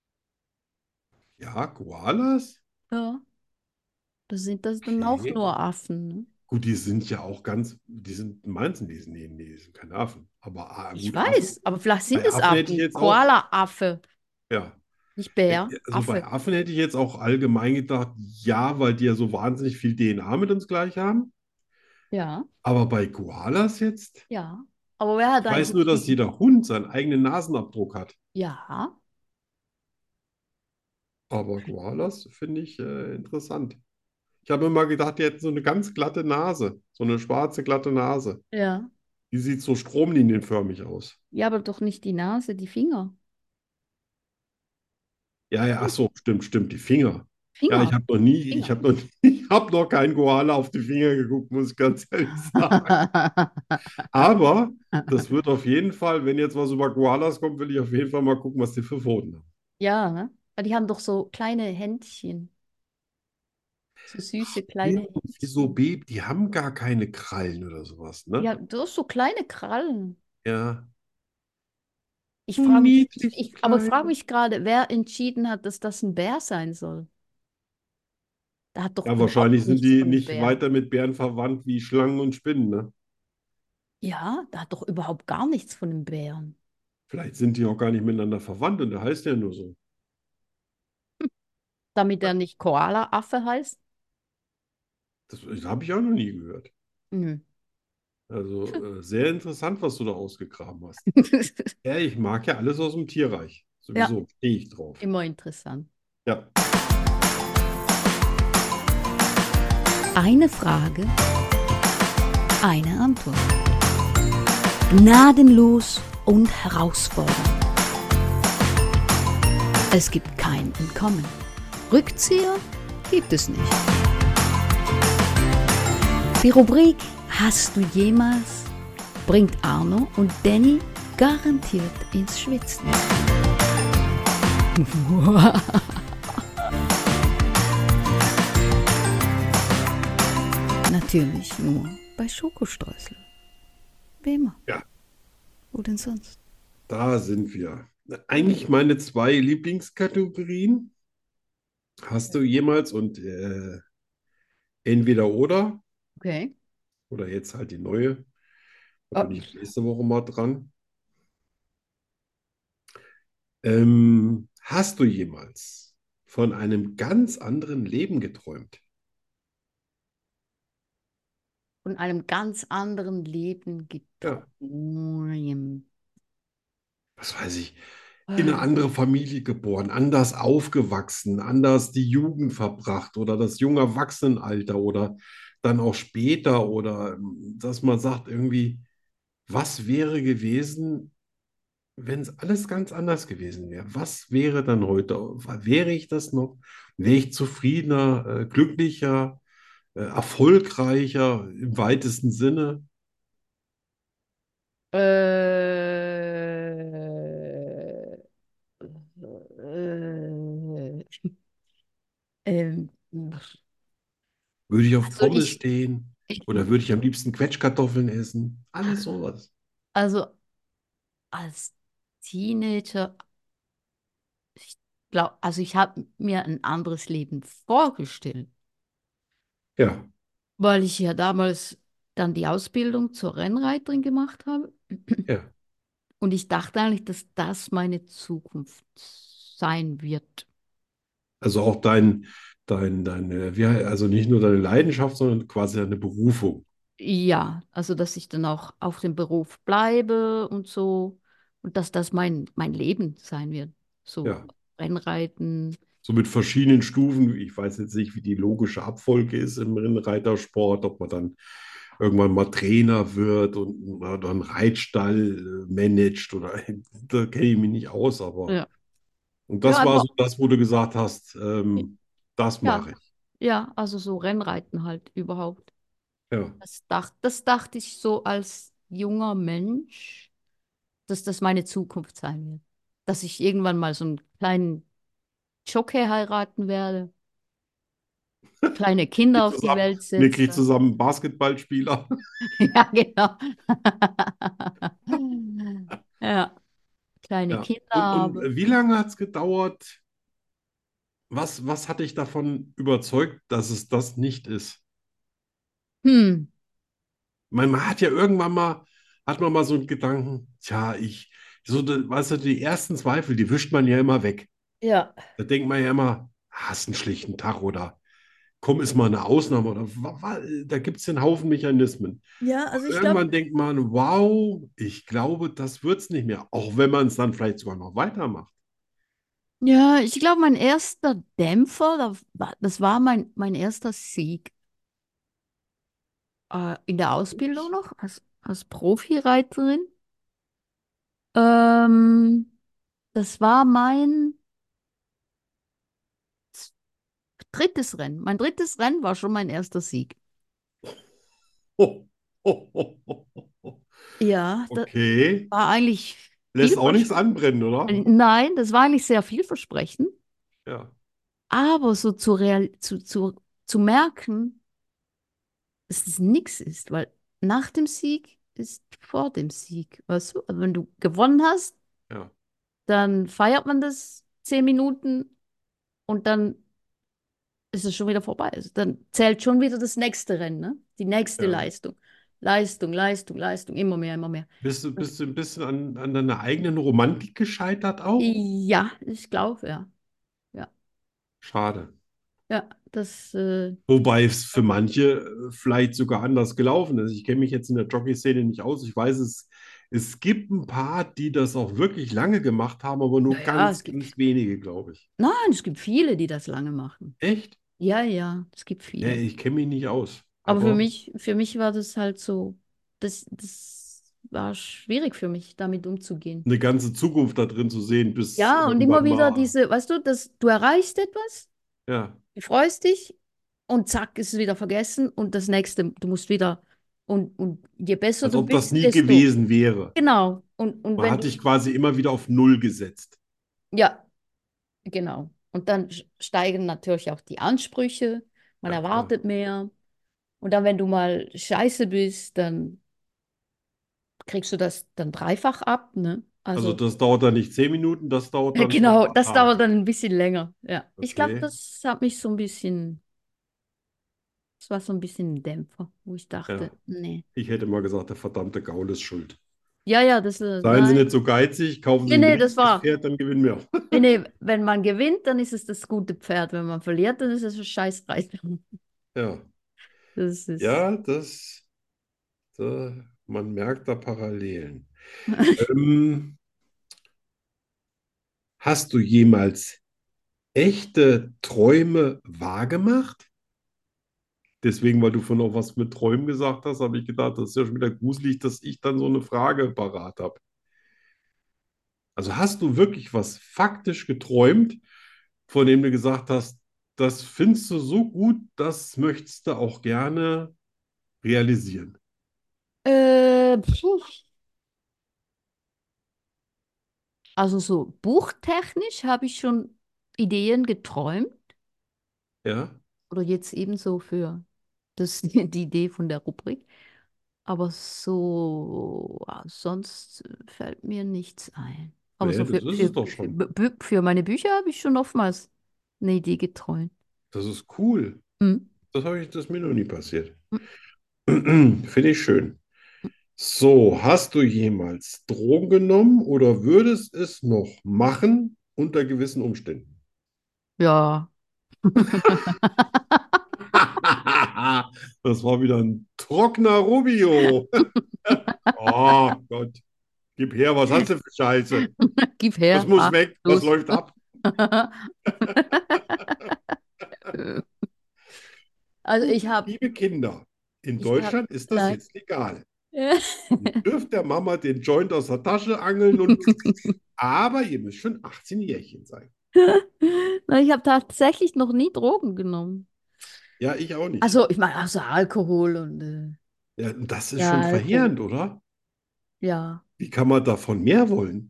Ja, Koalas? Ja, das sind das dann auch Okay. nur Affen, ne? Gut, die sind ja auch ganz, die sind, meinst du, die sind, nee, nee, die sind keine Affen. Aber ah, Ich gut, Affen. weiß, aber vielleicht sind Bei es Affen hätte ich Affen. jetzt auch, Koala-Affe, ja. nicht Äh, Bär, Also bei Affe. Affen hätte ich jetzt auch allgemein gedacht, ja, weil die ja so wahnsinnig viel D N A mit uns gleich haben. Ja, Aber bei Koalas jetzt? ja. Aber wer hat Ich weiß eigentlich nur, dass die? jeder Hund seinen eigenen Nasenabdruck hat. Ja, Aber Koalas finde ich äh, interessant. Ich habe immer gedacht, die hätten so eine ganz glatte Nase, so eine schwarze, glatte Nase. ja. Die sieht so stromlinienförmig aus. Ja, aber doch nicht die Nase, die Finger. Ja, ja, ach so, stimmt, stimmt, die Finger. Ja, ich Finger. habe noch nie, ich Finger. habe noch, ich habe noch keinen Koala auf die Finger geguckt, muss ich ganz ehrlich sagen. Aber das wird auf jeden Fall, wenn jetzt was über Koalas kommt, will ich auf jeden Fall mal gucken, was die für Pfoten haben. Ja, ne? Weil die haben doch so kleine Händchen. So süße kleine Stimmt, wieso Händchen. Baby? Die haben gar keine Krallen oder sowas, ne? Ja, du hast so kleine Krallen. Ja, Ich so frage mich, ich, niedlich ich, aber frage klein. mich gerade, wer entschieden hat, dass das ein Bär sein soll. Da hat doch Ja, wahrscheinlich überhaupt sind nichts die von einem nicht Bär. weiter mit Bären verwandt wie Schlangen und Spinnen, ne? Ja, da hat doch überhaupt gar nichts von einem Bären. Vielleicht sind die auch gar nicht miteinander verwandt und der heißt ja nur so. Damit er nicht Koala-Affe heißt? Das, das habe ich auch noch nie gehört. Nö. Also äh, sehr interessant, was du da ausgegraben hast. Ja, ich mag ja alles aus dem Tierreich. Ja, Sowieso stehe ich drauf. immer interessant. Ja. Eine Frage, eine Antwort. Gnadenlos und herausfordernd. Es gibt kein Entkommen. Rückzieher gibt es nicht. Die Rubrik Hast du jemals bringt Arno und Danny garantiert ins Schwitzen. Natürlich nur bei Schokostreusel. Wie immer. Ja, Wo denn sonst? da sind wir. Eigentlich meine zwei Lieblingskategorien. Hast du jemals und äh, entweder oder Okay. oder jetzt halt die neue. Da Oh, bin ich nächste Woche mal dran. Ähm, hast du jemals von einem ganz anderen Leben geträumt? von einem ganz anderen Leben Ja, geträumt. was weiß ich, in eine Äh, andere Familie geboren, anders aufgewachsen, anders die Jugend verbracht oder das junge Erwachsenenalter oder dann auch später oder ähm, dass man sagt irgendwie, was wäre gewesen, wenn es alles ganz anders gewesen wäre? Was wäre dann heute? Wäre ich das noch? Wäre ich zufriedener, äh, glücklicher, äh, erfolgreicher im weitesten Sinne? äh, äh, ähm, Würde ich auf also Pommes ich, stehen? ich, Oder würde ich am liebsten Quetschkartoffeln essen? Alles sowas. also als Teenager, ich glaube, also ich habe mir ein anderes Leben vorgestellt, Ja, weil ich ja damals dann die Ausbildung zur Rennreiterin gemacht habe. ja. Und ich dachte eigentlich, dass das meine Zukunft sein wird. Also auch dein, dein, deine, wie, also nicht nur deine Leidenschaft, sondern quasi deine Berufung. Ja, also dass ich dann auch auf dem Beruf bleibe und so und dass das mein, mein Leben sein wird. So Ja. Rennreiten. So mit verschiedenen Stufen. Ich weiß jetzt nicht, wie die logische Abfolge ist im Rennreitersport, ob man dann irgendwann mal Trainer wird und oder einen Reitstall äh, managt oder da kenne ich mich nicht aus, aber Ja. und Ja, das war also so das, wo du gesagt hast, ähm, das ja, mache ich. ja, also so Rennreiten halt überhaupt. Ja. Das dacht, das dachte ich so als junger Mensch, dass das meine Zukunft sein wird. Dass ich irgendwann mal so einen kleinen Jockey heiraten werde, kleine Kinder Kriegt auf die zusammen, Welt wir kriegen setze. zusammen einen Basketballspieler. Ja, genau. Ja, kleine Ja. Kinder Und, und habe. wie lange hat es gedauert? Was, was hat dich davon überzeugt, dass es das nicht ist? Hm, Man, man hat ja irgendwann mal, hat man mal so einen Gedanken, tja, ich, so, de- weißt du, die ersten Zweifel, die wischt man ja immer weg. ja. Da denkt man ja immer, hast einen schlechten Tag oder komm, ist mal eine Ausnahme oder wa- wa- da gibt es einen Haufen Mechanismen. Ja, also ich glaube, Irgendwann denkt man, wow, ich glaube, das wird es nicht mehr, auch wenn man es dann vielleicht sogar noch weitermacht. ja, ich glaube, mein erster Dämpfer, da war- das war mein, mein erster Sieg äh, in der Ausbildung noch als, als Profireiterin. Ähm, das war mein, drittes Rennen. Mein drittes Rennen war schon mein erster Sieg. Ho, ho, ho, ho, ho. Ja, das Okay. war eigentlich Lässt auch nichts vielversprechend. anbrennen, oder? Nein, das war eigentlich sehr vielversprechend. Ja. Aber so zu, real, zu, zu, zu merken, dass es nichts ist, weil nach dem Sieg ist vor dem Sieg. Weißt du? Also wenn du gewonnen hast, Ja. dann feiert man das zehn Minuten und dann ist es schon wieder vorbei. Also dann zählt schon wieder das nächste Rennen, ne? Die nächste Ja. Leistung. Leistung, Leistung, Leistung, immer mehr, immer mehr. Bist du, Und bist du ein bisschen an, an deiner eigenen Romantik gescheitert auch? ja, ich glaube, ja. Ja, Schade. ja, das, äh, Wobei es für manche äh, vielleicht sogar anders gelaufen ist. Ich kenne mich jetzt in der Jockey-Szene nicht aus. Ich weiß, es, es gibt ein paar, die das auch wirklich lange gemacht haben, aber nur naja, es ganz, gibt, ganz wenige, glaube ich. nein, es gibt viele, die das lange machen. Echt? Ja, ja, es gibt Ja, viele. ich kenne mich nicht aus. Aber für Aber mich, für mich war das halt so, das, das war schwierig für mich, damit umzugehen. eine ganze Zukunft da drin zu sehen, bis Ja, und immer irgendwann wieder mal. diese, weißt du, dass du erreichst etwas, Ja, du freust dich und zack, ist es wieder vergessen und das nächste, du musst wieder, und, und je besser als du ob das bist, nie desto, gewesen wäre. genau. Und, und Man wenn hat du, dich quasi immer wieder auf Null gesetzt. ja, genau. Und dann sch- steigen natürlich auch die Ansprüche, man Ja, klar. erwartet mehr. Und dann, wenn du mal scheiße bist, dann kriegst du das dann dreifach ab, ne? Also Also, das dauert dann nicht zehn Minuten, das dauert ja, dann schon ein genau, paar das dauert Tage. dann ein bisschen länger. Ja, ich glaube, Okay, das hat mich so ein bisschen, das war so ein bisschen ein Dämpfer, wo ich dachte, ja. nee. Ich hätte mal gesagt, der verdammte Gaul ist schuld. Ja, ja, das, äh, Seien Sie nein. nicht so geizig, kaufen Sie Nee, ein nee, das richtiges war, Pferd, dann gewinnen wir auch. nee, nee, wenn man gewinnt, dann ist es das gute Pferd. Wenn man verliert, dann ist es ein Scheißpreis. Ja, Das ist, ja, das, da, man merkt da Parallelen. Ähm, hast du jemals echte Träume wahrgemacht? Deswegen, weil du vorhin auch was mit Träumen gesagt hast, habe ich gedacht, das ist ja schon wieder gruselig, dass ich dann so eine Frage parat habe. Also hast du wirklich was faktisch geträumt, von dem du gesagt hast, das findest du so gut, das möchtest du auch gerne realisieren? äh, puh. Also so buchtechnisch habe ich schon Ideen geträumt. Ja, Oder jetzt eben so für das, die Idee von der Rubrik. Aber so, ah, sonst fällt mir nichts ein. Aber nee, so das für, ist es für, doch für, schon. Bü- für meine Bücher habe ich schon oftmals eine Idee geträumt. Das ist cool. Hm. Das habe ich, das ist mir noch nie passiert. Finde ich schön. So, hast du jemals Drogen genommen oder würdest es noch machen unter gewissen Umständen? Ja. Das war wieder ein trockener Rubio. Oh Gott, gib her, was hast du für Scheiße? Gib Was her. muss Ah, weg? Was los. läuft ab? Also Gut, ich habe, liebe Kinder, in ich habe, Deutschland ist das nein. jetzt legal. Ihr dürft der Mama den Joint aus der Tasche angeln und aber ihr müsst schon achtzehn Jährchen sein. Nein, ich habe tatsächlich noch nie Drogen genommen. Ja, ich auch nicht. Also ich meine, also Alkohol und äh, Ja, und das ist ja, schon Alkohol. verheerend, oder? Ja. Wie kann man davon mehr wollen?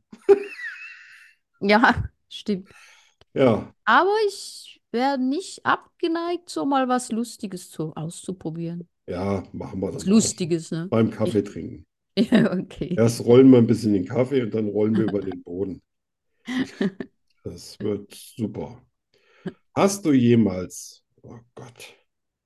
Ja, stimmt. Ja, Aber ich wäre nicht abgeneigt, so mal was Lustiges zu, auszuprobieren. ja, machen wir Was dann auch. Lustiges, ne? Beim Ich, Kaffee trinken. ja, okay. Erst rollen wir ein bisschen den Kaffee und dann rollen wir über den Boden. Das wird super. Hast du jemals, oh Gott,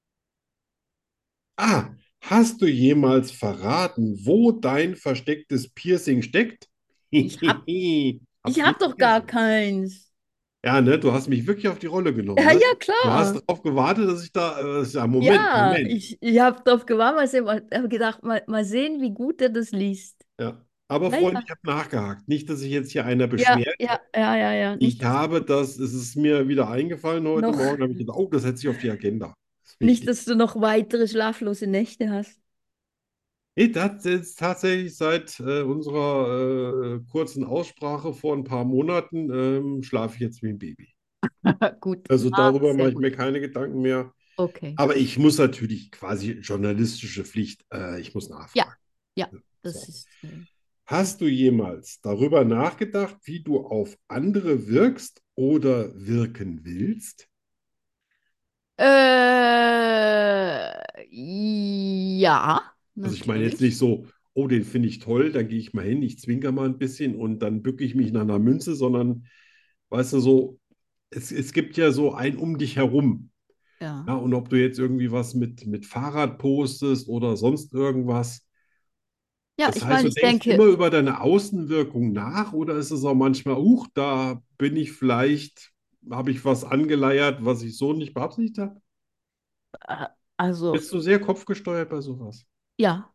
ah, hast du jemals verraten, wo dein verstecktes Piercing steckt? Ich hab, ich Hab's hab nicht doch gar vergessen. keins. Ja, ne, du hast mich wirklich auf die Rolle genommen, Ja, ne? ja, Du hast klar. darauf gewartet, dass ich da, äh, ja, Moment, Ja, Moment. ich, ich habe drauf gewartet, mal, habe gedacht, mal, mal sehen, wie gut er das liest. Ja. Aber Ja, Freunde, ja. ich habe nachgehakt. Nicht, dass sich jetzt hier einer Ja, beschwert. ja, ja, ja, ja. Ich Nicht, dass habe das, es ist mir wieder eingefallen heute noch, Morgen, habe ich gedacht, oh, das setze ich auf die Agenda. Das ist nicht, wichtig. dass du noch weitere schlaflose Nächte hast. Nee, das ist tatsächlich seit äh, unserer äh, kurzen Aussprache vor ein paar Monaten ähm, schlafe ich jetzt wie ein Baby. Gut. Also Ah, darüber sehr mache ich gut. mir keine Gedanken mehr. Okay. Aber ich muss natürlich quasi journalistische Pflicht, äh, ich muss Ja, nachfragen. ja, das So. ist. Äh, Hast du jemals darüber nachgedacht, wie du auf andere wirkst oder wirken willst? äh, ja, Also ich meine jetzt natürlich. nicht so, oh, den finde ich toll, dann gehe ich mal hin, ich zwinker mal ein bisschen und dann bücke ich mich nach einer Münze, sondern, weißt du, so, es, es gibt ja so ein um dich herum. Ja. Ja, und ob du jetzt irgendwie was mit, mit Fahrrad postest oder sonst irgendwas. Ja, Das ich heißt, meine, du ich denkst immer denke, über deine Außenwirkung nach oder ist es auch manchmal, uch, da bin ich vielleicht, habe ich was angeleiert, was ich so nicht beabsichtigt habe? äh, also, Bist du sehr kopfgesteuert bei sowas? ja,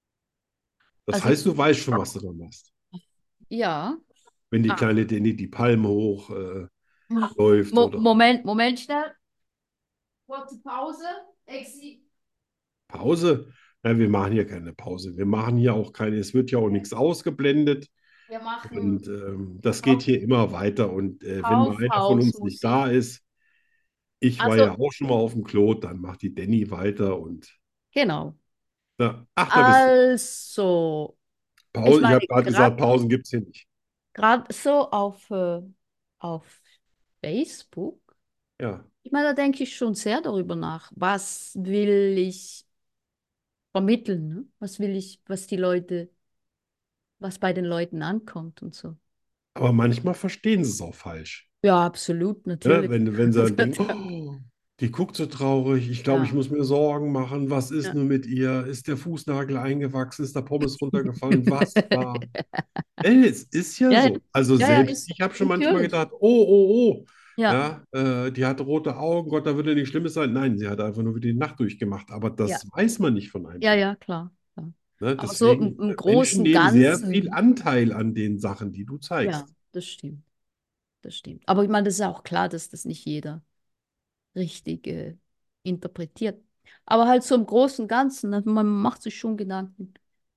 Das also, heißt, du weißt schon, was du da machst. ja. Wenn die Ah. kleine Danny die Palme hoch äh, läuft Mo oder Moment, Moment, schnell. Kurze Pause. Exi. Pause. Ja, wir machen hier keine Pause. Wir machen hier auch keine, es wird ja auch nichts ausgeblendet. Wir machen Und ähm, das geht hier immer weiter. Und äh, wenn mal einer von uns nicht Kaufhausmusik. da ist, ich war ja Also, auch schon mal auf dem Klo, dann macht die Danny weiter und genau. na, ach, da bist du. Also, ich Pause, ich meine, habe gerade gerade gesagt, Pausen gibt es hier nicht. gerade so auf, äh, auf Facebook, Ja, ich meine, da denke ich schon sehr darüber nach, was will ich vermitteln, ne? Was will ich, was die Leute, was bei den Leuten ankommt und so. aber manchmal verstehen sie es auch falsch. Ja, absolut, Ne? natürlich. Wenn, wenn sie dann denken, oh, die guckt so traurig, ich glaube, ich Ja, muss mir Sorgen machen, was ist ja. nur mit ihr? Ist der Fußnagel eingewachsen? Ist der Pommes runtergefallen? Was war? Ey, es ist ja Ja, ja, so. Also ja, ja, selbst ist ich habe schon manchmal natürlich. gedacht, oh, oh, oh, Ja, ja, äh, die hatte rote Augen, Gott, da würde nichts Schlimmes sein. Nein, sie hat einfach nur wieder die Nacht durchgemacht. Aber ja, das weiß man nicht von einem ja, Menschen. ja, klar, klar. Ne? Aber so im, Deswegen, im äh, Menschen großen nehmen sehr viel Ganzen, Anteil an den Sachen, die du ja, zeigst. das stimmt, das stimmt. Aber ich meine, das ist ja auch klar, dass das nicht jeder richtig äh, interpretiert. Aber halt so im großen Ganzen, ne, man macht sich schon Gedanken.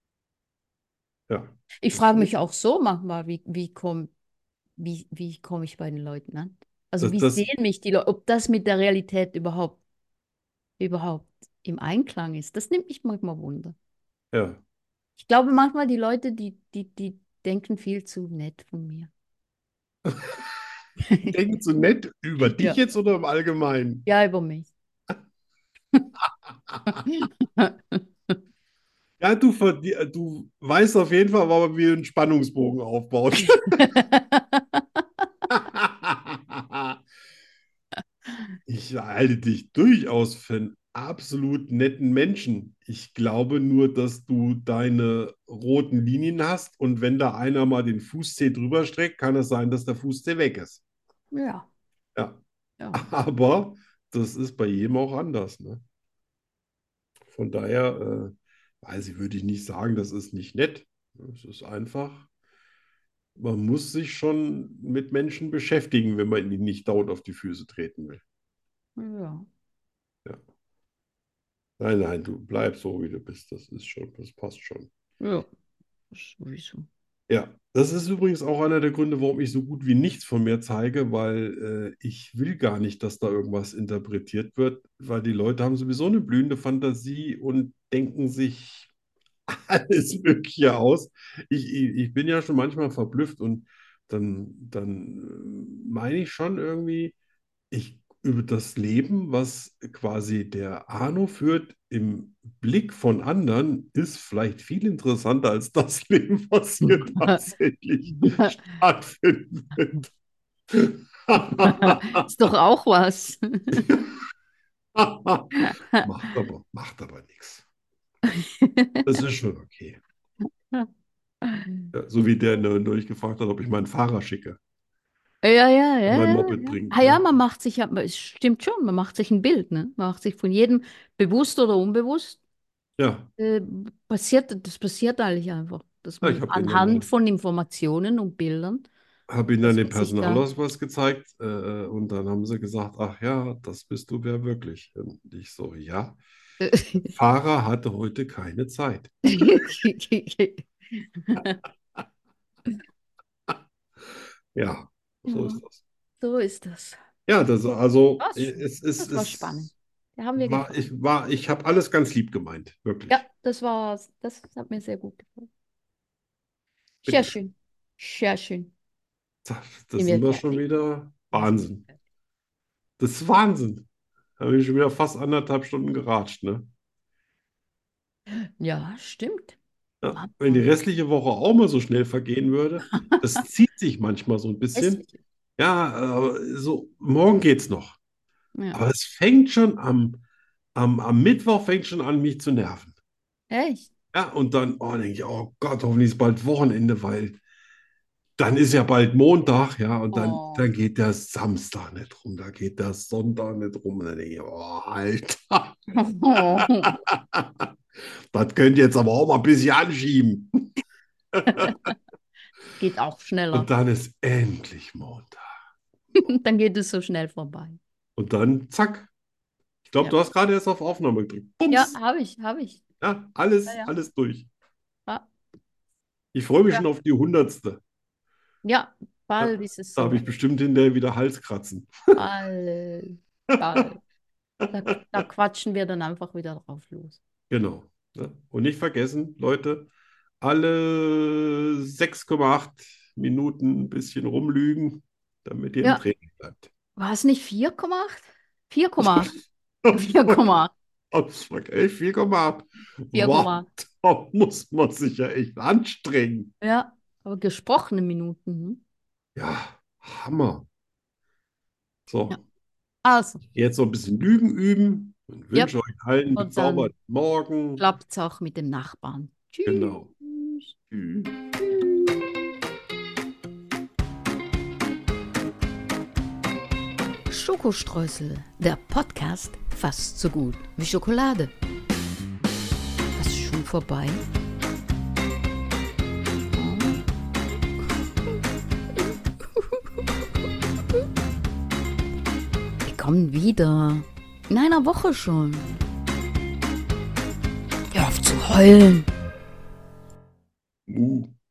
Ja, Ich das frage finde mich ich. auch so manchmal, wie, wie komme wie, wie komm ich bei den Leuten an? Also Das, wie das, sehen mich die Leute, ob das mit der Realität überhaupt, überhaupt im Einklang ist, das nimmt mich manchmal Wunder. ja. Ich glaube manchmal, die Leute, die, die, die denken viel zu nett von mir. Die denken so nett über dich Ja, jetzt oder im Allgemeinen? ja, über mich. Ja, du, verdi- du weißt auf jeden Fall, warum wir einen Spannungsbogen aufbauen. Ich halte dich durchaus für einen absolut netten Menschen. Ich glaube nur, dass du deine roten Linien hast und wenn da einer mal den Fußzeh drüber streckt, kann es sein, dass der Fußzeh weg ist. Ja, Ja, ja. aber das ist bei jedem auch anders, ne? Von daher, äh, weiß ich, würde ich nicht sagen, das ist nicht nett. Es ist einfach, man muss sich schon mit Menschen beschäftigen, wenn man ihnen nicht dauernd auf die Füße treten will. Ja. Ja. Nein, nein, du bleibst so, wie du bist. Das ist schon, das passt schon. Ja, das sowieso. Ja, das ist übrigens auch einer der Gründe, warum ich so gut wie nichts von mir zeige, weil äh, ich will gar nicht, dass da irgendwas interpretiert wird, weil die Leute haben sowieso eine blühende Fantasie und denken sich alles Mögliche aus. Ich, ich, ich bin ja schon manchmal verblüfft und dann, dann äh, meine ich schon irgendwie, ich über das Leben, was quasi der Arno führt, im Blick von anderen, ist vielleicht viel interessanter als das Leben, was hier tatsächlich stattfinden wird. Ist doch auch was. Macht aber, macht aber nichts. Das ist schon okay. Ja, so wie der neulich gefragt hat, ob ich meinen Fahrer schicke, Ja, ja, ja, der mein ja, Moped ja. bringt, Ah ja, ne? man macht sich ja, es stimmt schon, man macht sich ein Bild, ne? Man macht sich von jedem, bewusst oder unbewusst, Ja, äh, passiert, das passiert eigentlich einfach, dass ja, ich man habe denen dann anhand den, von Informationen und Bildern, hab ihnen dann dass den man sich da, Personalausweis gezeigt äh, und dann haben sie gesagt, ach ja, das bist du wer wirklich. Und ich so, ja, Fahrer hatte heute keine Zeit. Ja, so Ja, ist das. so ist das. Ja, das also Das, es, es, das war es spannend. Da haben wir war, geguckt. ich war, ich habe alles ganz lieb gemeint, wirklich. Ja, das war, das hat mir sehr gut gefallen. Sehr Bitteschön. schön. Sehr schön. Da Sind sind wir wir schon fertig? wieder Wir sind Wahnsinn. fertig. Das ist Wahnsinn. Da habe ich schon wieder fast anderthalb Stunden geratscht, ne? Ja, stimmt. Ja, wenn die Wahnsinn. restliche Woche auch mal so schnell vergehen würde, das zieht sich manchmal so ein bisschen. Hässlich. Ja, äh, so morgen geht's noch. Ja. Aber es fängt schon am, am, am Mittwoch fängt schon an, mich zu nerven. Echt? Ja, und dann, oh, denke ich, oh Gott, hoffentlich ist bald Wochenende, weil dann ist ja bald Montag, ja, und dann, Oh. dann geht der Samstag nicht rum, da geht der Sonntag nicht rum. Und dann denke ich, oh, Alter, das könnt ihr jetzt aber auch mal ein bisschen anschieben. Geht auch schneller. Und dann ist endlich Montag. Dann geht es so schnell vorbei. Und dann, zack. Ich glaube, Ja, du hast gerade erst auf Aufnahme gedrückt. ja, Bums. habe ich, habe ich. Ja, alles, Ja, ja. alles durch. Ja, Ich freue mich ja. schon auf die Hundertste. Ja, bald Ja, ist es da habe so. ich bestimmt hinterher wieder Halskratzen. Bald, bald. Da, da quatschen wir dann einfach wieder drauf los. Genau. Ja. Und nicht vergessen, Leute, alle sechs Komma acht Minuten ein bisschen rumlügen, damit ihr im Ja, Training bleibt. war es nicht vier Komma acht? vier Komma acht. vier Komma acht. Ausdruck, ey, vier Komma acht. vier Wow, Komma acht. da muss man sich ja echt anstrengen. Ja, aber gesprochene Minuten. Hm? Ja, Hammer. So, Ja. Also, jetzt so ein bisschen Lügen üben und ja, wünsche euch allen einen und dann bezauberten Morgen. klappt es auch mit dem Nachbarn. Tschüss. Genau. Tschüss. Schokostreusel, der Podcast fast so gut wie Schokolade. Was ist schon vorbei? Wir kommen wieder. In einer Woche schon. Hör auf zu heulen. Uh.